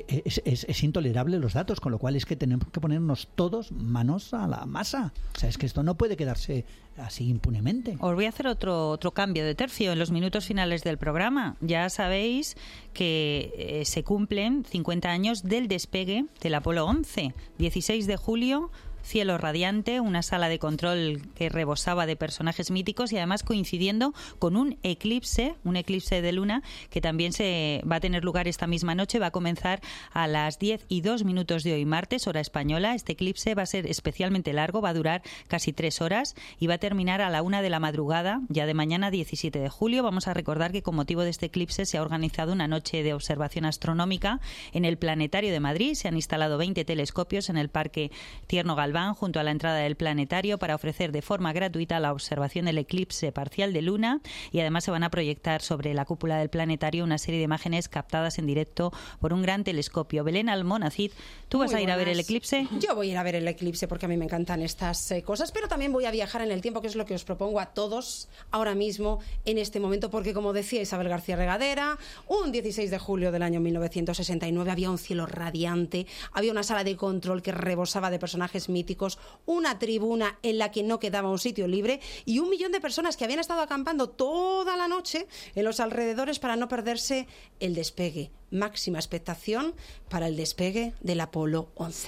es, es, es intolerable los datos, con lo cual es que tenemos que ponernos todos manos a la masa. O sea, es que esto no puede quedarse así impunemente. Os voy a hacer otro, otro cambio de tercio en los minutos finales del programa. Ya sabéis que eh, se cumplen cincuenta años del despegue del Apolo once, dieciséis de julio. Cielo radiante, una sala de control que rebosaba de personajes míticos y además coincidiendo con un eclipse, un eclipse de luna que también se va a tener lugar esta misma noche. Va a comenzar a las diez y dos minutos de hoy martes, hora española. Este eclipse va a ser especialmente largo, va a durar casi tres horas y va a terminar a la una de la madrugada, ya de mañana diecisiete de julio. Vamos a recordar que con motivo de este eclipse se ha organizado una noche de observación astronómica en el Planetario de Madrid. Se han instalado veinte telescopios en el Parque Tierno Galván junto a la entrada del planetario para ofrecer de forma gratuita la observación del eclipse parcial de luna, y además se van a proyectar sobre la cúpula del planetario una serie de imágenes captadas en directo por un gran telescopio. Belén Almonacid, ¿tú vas Muy a ir buenas. a ver el eclipse? Yo voy a ir a ver el eclipse porque a mí me encantan estas eh, cosas, pero también voy a viajar en el tiempo, que es lo que os propongo a todos ahora mismo, en este momento, porque como decía Isabel García Regadera, un dieciséis de julio del año mil novecientos sesenta y nueve había un cielo radiante, había una sala de control que rebosaba de personajes míticos, una tribuna en la que no quedaba un sitio libre y un millón de personas que habían estado acampando toda la noche en los alrededores para no perderse el despegue. Máxima expectación para el despegue del Apolo once.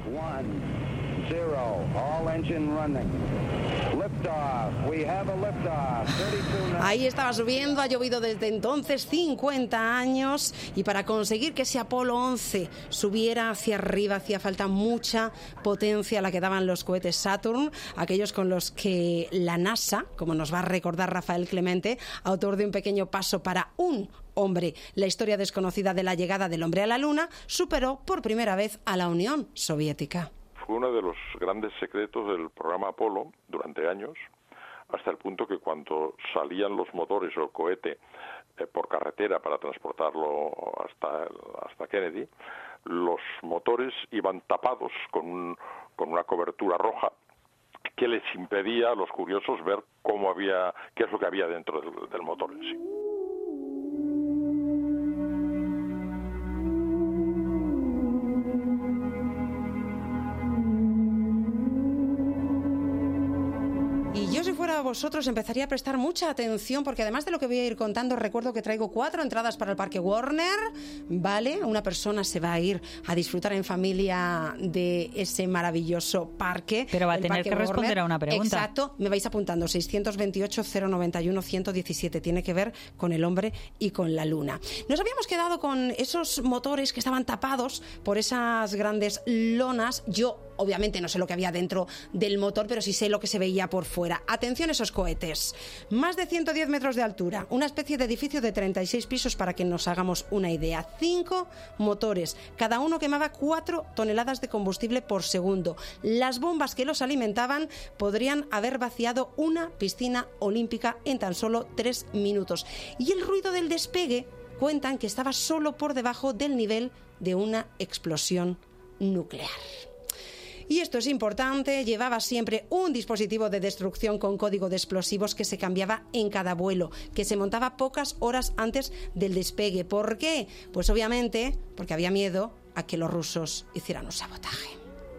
One, zero, all engine running. Liftoff, we have a liftoff. thirty-two Ahí estaba subiendo, ha llovido desde entonces cincuenta años y para conseguir que ese Apolo once subiera hacia arriba hacía falta mucha potencia la que daban los cohetes Saturn, aquellos con los que la NASA, como nos va a recordar Rafael Clemente, autor de Un pequeño paso para un hombre, la historia desconocida de la llegada del hombre a la Luna, superó por primera vez a la Unión Soviética. Fue uno de los grandes secretos del programa Apolo durante años, hasta el punto que cuando salían los motores o el cohete eh, por carretera para transportarlo hasta, hasta Kennedy, los motores iban tapados con, un, con una cobertura roja que les impedía a los curiosos ver cómo había, qué es lo que había dentro del, del motor en sí. Y yo, si fuera vosotros, empezaría a prestar mucha atención, porque además de lo que voy a ir contando, recuerdo que traigo cuatro entradas para el Parque Warner, ¿vale? Una persona se va a ir a disfrutar en familia de ese maravilloso parque. Pero va a tener Parque que responder Warner. a una pregunta. Exacto, me vais apuntando, seiscientos veintiocho, cero noventa y uno, ciento diecisiete, tiene que ver con el hombre y con la luna. Nos habíamos quedado con esos motores que estaban tapados por esas grandes lonas. Yo obviamente no sé lo que había dentro del motor, pero sí sé lo que se veía por fuera. Atención a esos cohetes. Más de ciento diez metros de altura, una especie de edificio de treinta y seis pisos para que nos hagamos una idea. Cinco motores, cada uno quemaba cuatro toneladas de combustible por segundo. Las bombas que los alimentaban podrían haber vaciado una piscina olímpica en tan solo tres minutos. Y el ruido del despegue cuentan que estaba solo por debajo del nivel de una explosión nuclear. Y esto es importante, llevaba siempre un dispositivo de destrucción con código de explosivos que se cambiaba en cada vuelo, que se montaba pocas horas antes del despegue. ¿Por qué? Pues obviamente porque había miedo a que los rusos hicieran un sabotaje.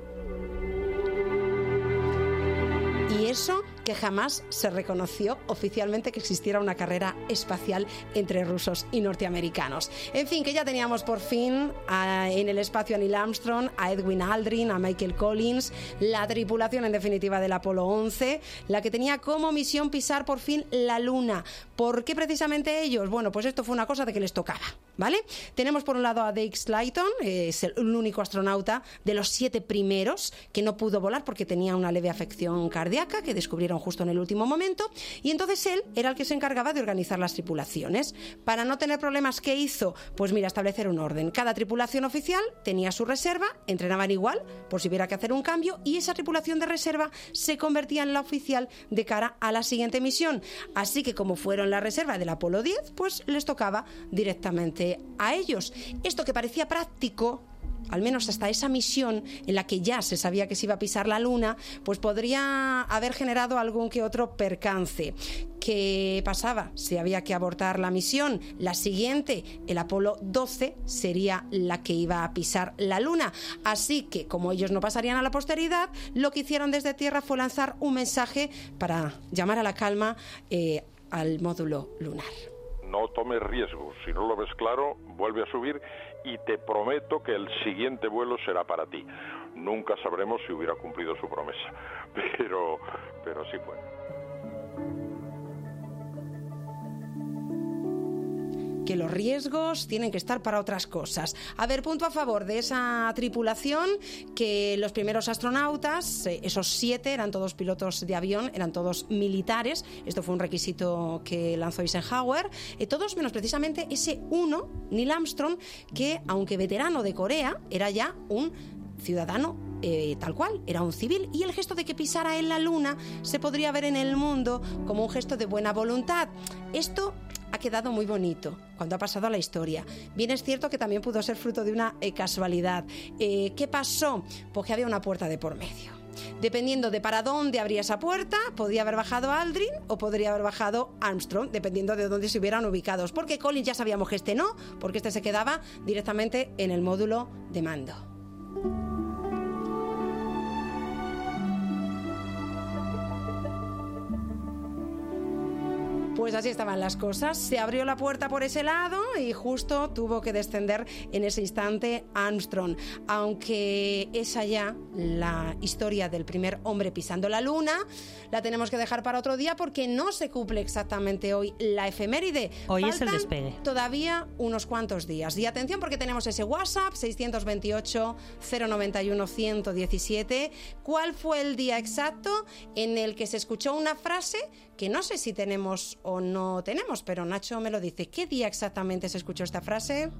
Y eso que jamás se reconoció oficialmente que existiera una carrera espacial entre rusos y norteamericanos. En fin, que ya teníamos por fin a, en el espacio a Neil Armstrong, a Edwin Aldrin, a Michael Collins, la tripulación en definitiva del Apolo once, la que tenía como misión pisar por fin la Luna. ¿Por qué precisamente ellos? Bueno, pues esto fue una cosa de que les tocaba, ¿vale? Tenemos por un lado a Dave Slayton, es el único astronauta de los siete primeros que no pudo volar porque tenía una leve afección cardíaca que descubrieron justo en el último momento, y entonces él era el que se encargaba de organizar las tripulaciones. Para no tener problemas, ¿qué hizo? Pues mira, establecer un orden. Cada tripulación oficial tenía su reserva, entrenaban igual por si hubiera que hacer un cambio, y esa tripulación de reserva se convertía en la oficial de cara a la siguiente misión. Así que como fueron la reserva del Apolo diez, pues les tocaba directamente a ellos. Esto que parecía práctico, al menos hasta esa misión en la que ya se sabía que se iba a pisar la Luna, pues podría haber generado algún que otro percance. ¿Qué pasaba? Si había que abortar la misión, la siguiente, el Apolo doce, sería la que iba a pisar la Luna. Así que, como ellos no pasarían a la posteridad, lo que hicieron desde Tierra fue lanzar un mensaje para llamar a la calma eh, al módulo lunar. No tomes riesgos, si no lo ves claro, vuelve a subir y te prometo que el siguiente vuelo será para ti. Nunca sabremos si hubiera cumplido su promesa, pero, pero sí fue. Que los riesgos tienen que estar para otras cosas. A ver, punto a favor de esa tripulación, que los primeros astronautas, esos siete, eran todos pilotos de avión, eran todos militares. Esto fue un requisito que lanzó Eisenhower. Eh, todos menos precisamente ese uno, Neil Armstrong, que aunque veterano de Corea, era ya un ciudadano eh, tal cual, era un civil, y el gesto de que pisara en la Luna se podría ver en el mundo como un gesto de buena voluntad. Esto ha quedado muy bonito cuando ha pasado a la historia. Bien es cierto que también pudo ser fruto de una eh, casualidad. Eh, ¿Qué pasó? Pues que había una puerta de por medio. Dependiendo de para dónde abría esa puerta, podía haber bajado Aldrin o podría haber bajado Armstrong, dependiendo de dónde se hubieran ubicados. Porque Collins ya sabíamos que este no, porque este se quedaba directamente en el módulo de mando. Pues así estaban las cosas. Se abrió la puerta por ese lado y justo tuvo que descender en ese instante Armstrong. Aunque esa ya, la historia del primer hombre pisando la Luna, la tenemos que dejar para otro día porque no se cumple exactamente hoy la efeméride. Hoy Faltan es el despegue. Todavía unos cuantos días. Y atención porque tenemos ese WhatsApp seiscientos veintiocho, cero noventa y uno, ciento diecisiete. ¿Cuál fue el día exacto en el que se escuchó una frase que no sé si tenemos o no tenemos, pero Nacho me lo dice? ¿Qué día exactamente se escuchó esta frase?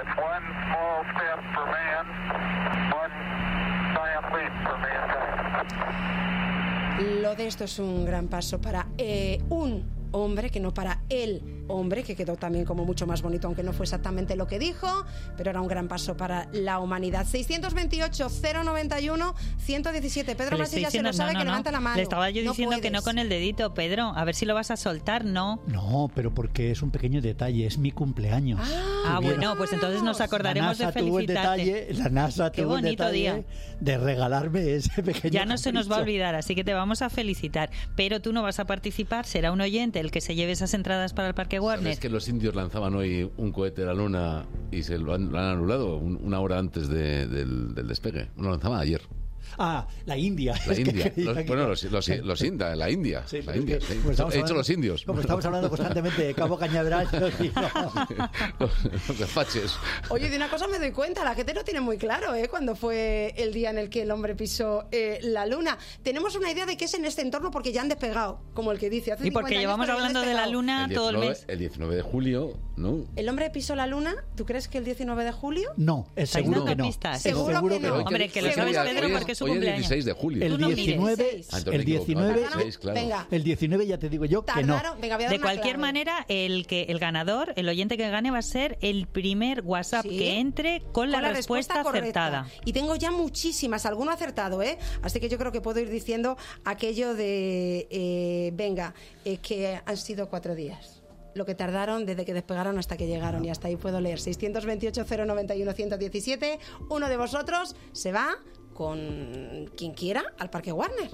Lo de esto es un gran paso para eh, un hombre, que no para el hombre, que quedó también como mucho más bonito, aunque no fue exactamente lo que dijo, pero era un gran paso para la humanidad. seiscientos veintiocho, cero noventa y uno, ciento diecisiete. Pedro Masilla se lo sabe, no, no, que levanta no. la mano. Le estaba yo no diciendo puedes. que no con el dedito, Pedro. A ver si lo vas a soltar, ¿no? No, pero porque es un pequeño detalle, es mi cumpleaños. Ah, bueno, pues entonces nos acordaremos la NASA de tuvo el felicitarte. detalle, la NASA Qué tuvo el bonito detalle día. de regalarme ese pequeño Ya no se nos va a capricho. olvidar, así que te vamos a felicitar. Pero tú no vas a participar, será un oyente el que se lleve esas entradas para el Parque Warner. ¿Sabes que los indios lanzaban hoy un cohete a la Luna y se lo han, lo han anulado un- una hora antes de- del, del despegue? Lo lanzaban ayer. Ah, la India. La Es que India. creía Los- que- bueno, los, los, los inda, la India. Sí, la pero es India que, sí. como estamos He dicho hablando- los indios. Como estamos hablando constantemente de Cabo Cañaveral, yo digo, los, los despaches. Oye, de una cosa me doy cuenta, la gente no tiene muy claro ¿eh? cuando fue el día en el que el hombre pisó eh, la Luna. Tenemos una idea de que es en este entorno porque ya han despegado, como el que dice. Hace Y porque cincuenta años, llevamos pero ya han hablando de la despegado. Luna El todo el diecinueve, mes. el diecinueve de julio, ¿no? ¿El hombre pisó la Luna? ¿Tú crees que el diecinueve de julio? no, es ¿Estáis seguro dando que no. pistas? Es Seguro seguro que que no. no. Hombre, que lo Hoy sabes, es- Pedro, hoy es- porque es su hoy es cumpleaños. dieciséis de julio. El Tú no mires. diecinueve, Ah, entonces el me he equivocado. diecinueve, dieciséis, claro. Venga. el diecinueve ya te digo yo que no. Tardaron. Venga, voy a dar De una cualquier clave. manera, el que el ganador, el oyente que gane va a ser el primer WhatsApp Sí. que entre con la, Con respuesta, correcta. acertada. Y tengo ya muchísimas, alguno acertado, ¿eh? Así que yo creo que puedo ir diciendo aquello de, eh, venga, eh, que han sido cuatro días. Lo que tardaron desde que despegaron hasta que llegaron. Y hasta ahí puedo leer. seiscientos veintiocho, cero noventa y uno, ciento diecisiete. Uno de vosotros se va con quien quiera al Parque Warner.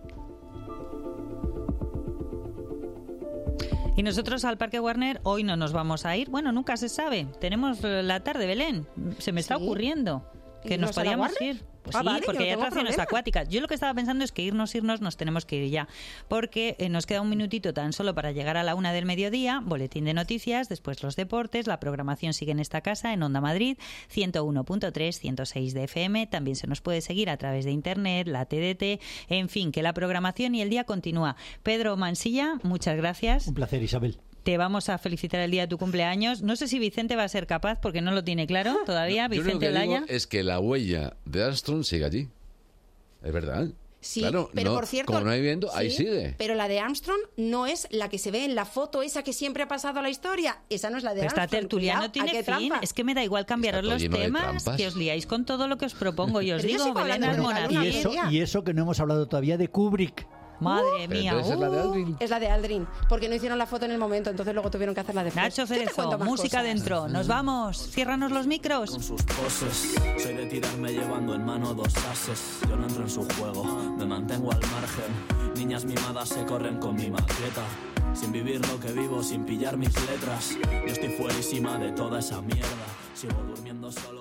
Y nosotros al Parque Warner hoy no nos vamos a ir. Bueno, nunca se sabe. Tenemos eh, la tarde, Belén. Se me está Sí. ocurriendo que nos ¿Irnos a la podíamos Warner? ir. Pues Ah, sí, vale, yo porque no hay tengo atracciones problema. acuáticas. Yo lo que estaba pensando es que irnos, irnos, nos tenemos que ir ya. Porque eh, nos queda un minutito tan solo para llegar a la una del mediodía, boletín de noticias, después los deportes, la programación sigue en esta casa, en Onda Madrid, ciento uno punto tres, ciento seis de F M. También se nos puede seguir a través de internet, la T D T. En fin, que la programación y el día continúa. Pedro Mansilla, muchas gracias. Un placer, Isabel. Te vamos a felicitar el día de tu cumpleaños. No sé si Vicente va a ser capaz, porque no lo tiene claro todavía. Yo lo Vicente que digo Olaya. es que la huella de Armstrong sigue allí. Es verdad. Sí, Claro, pero no- por cierto... como no hay viento, ahí sí, sigue. Pero la de Armstrong no es la que se ve en la foto esa que siempre ha pasado a la historia. Esa no es la de Pero esta Armstrong. tertulia Cuidado, no tiene aquí hay fin. trampa. Es que me da igual cambiaros Está todo los lleno de temas, trampas. que os liáis con todo lo que os propongo. Y os Pero yo digo, sigo Belén hablando de la Almonacid. luna Y eso, media. y eso que no hemos hablado todavía de Kubrick. Madre mía. Entonces es la de uh. Aldrin. Es la de Aldrin, porque no hicieron la foto en el momento, entonces luego tuvieron que hacer la de Nacho Yo te Cerezo, cuento más música cosas. dentro. Nos vamos. Ciérranos los micros. Con sus poses, soy de tirarme llevando en mano dos ases. Yo no entro en su juego, me mantengo al margen. Niñas mimadas se corren con mi maqueta. Sin vivir lo que vivo, sin pillar mis letras. Yo estoy fuerísima de toda esa mierda. Sigo durmiendo solo.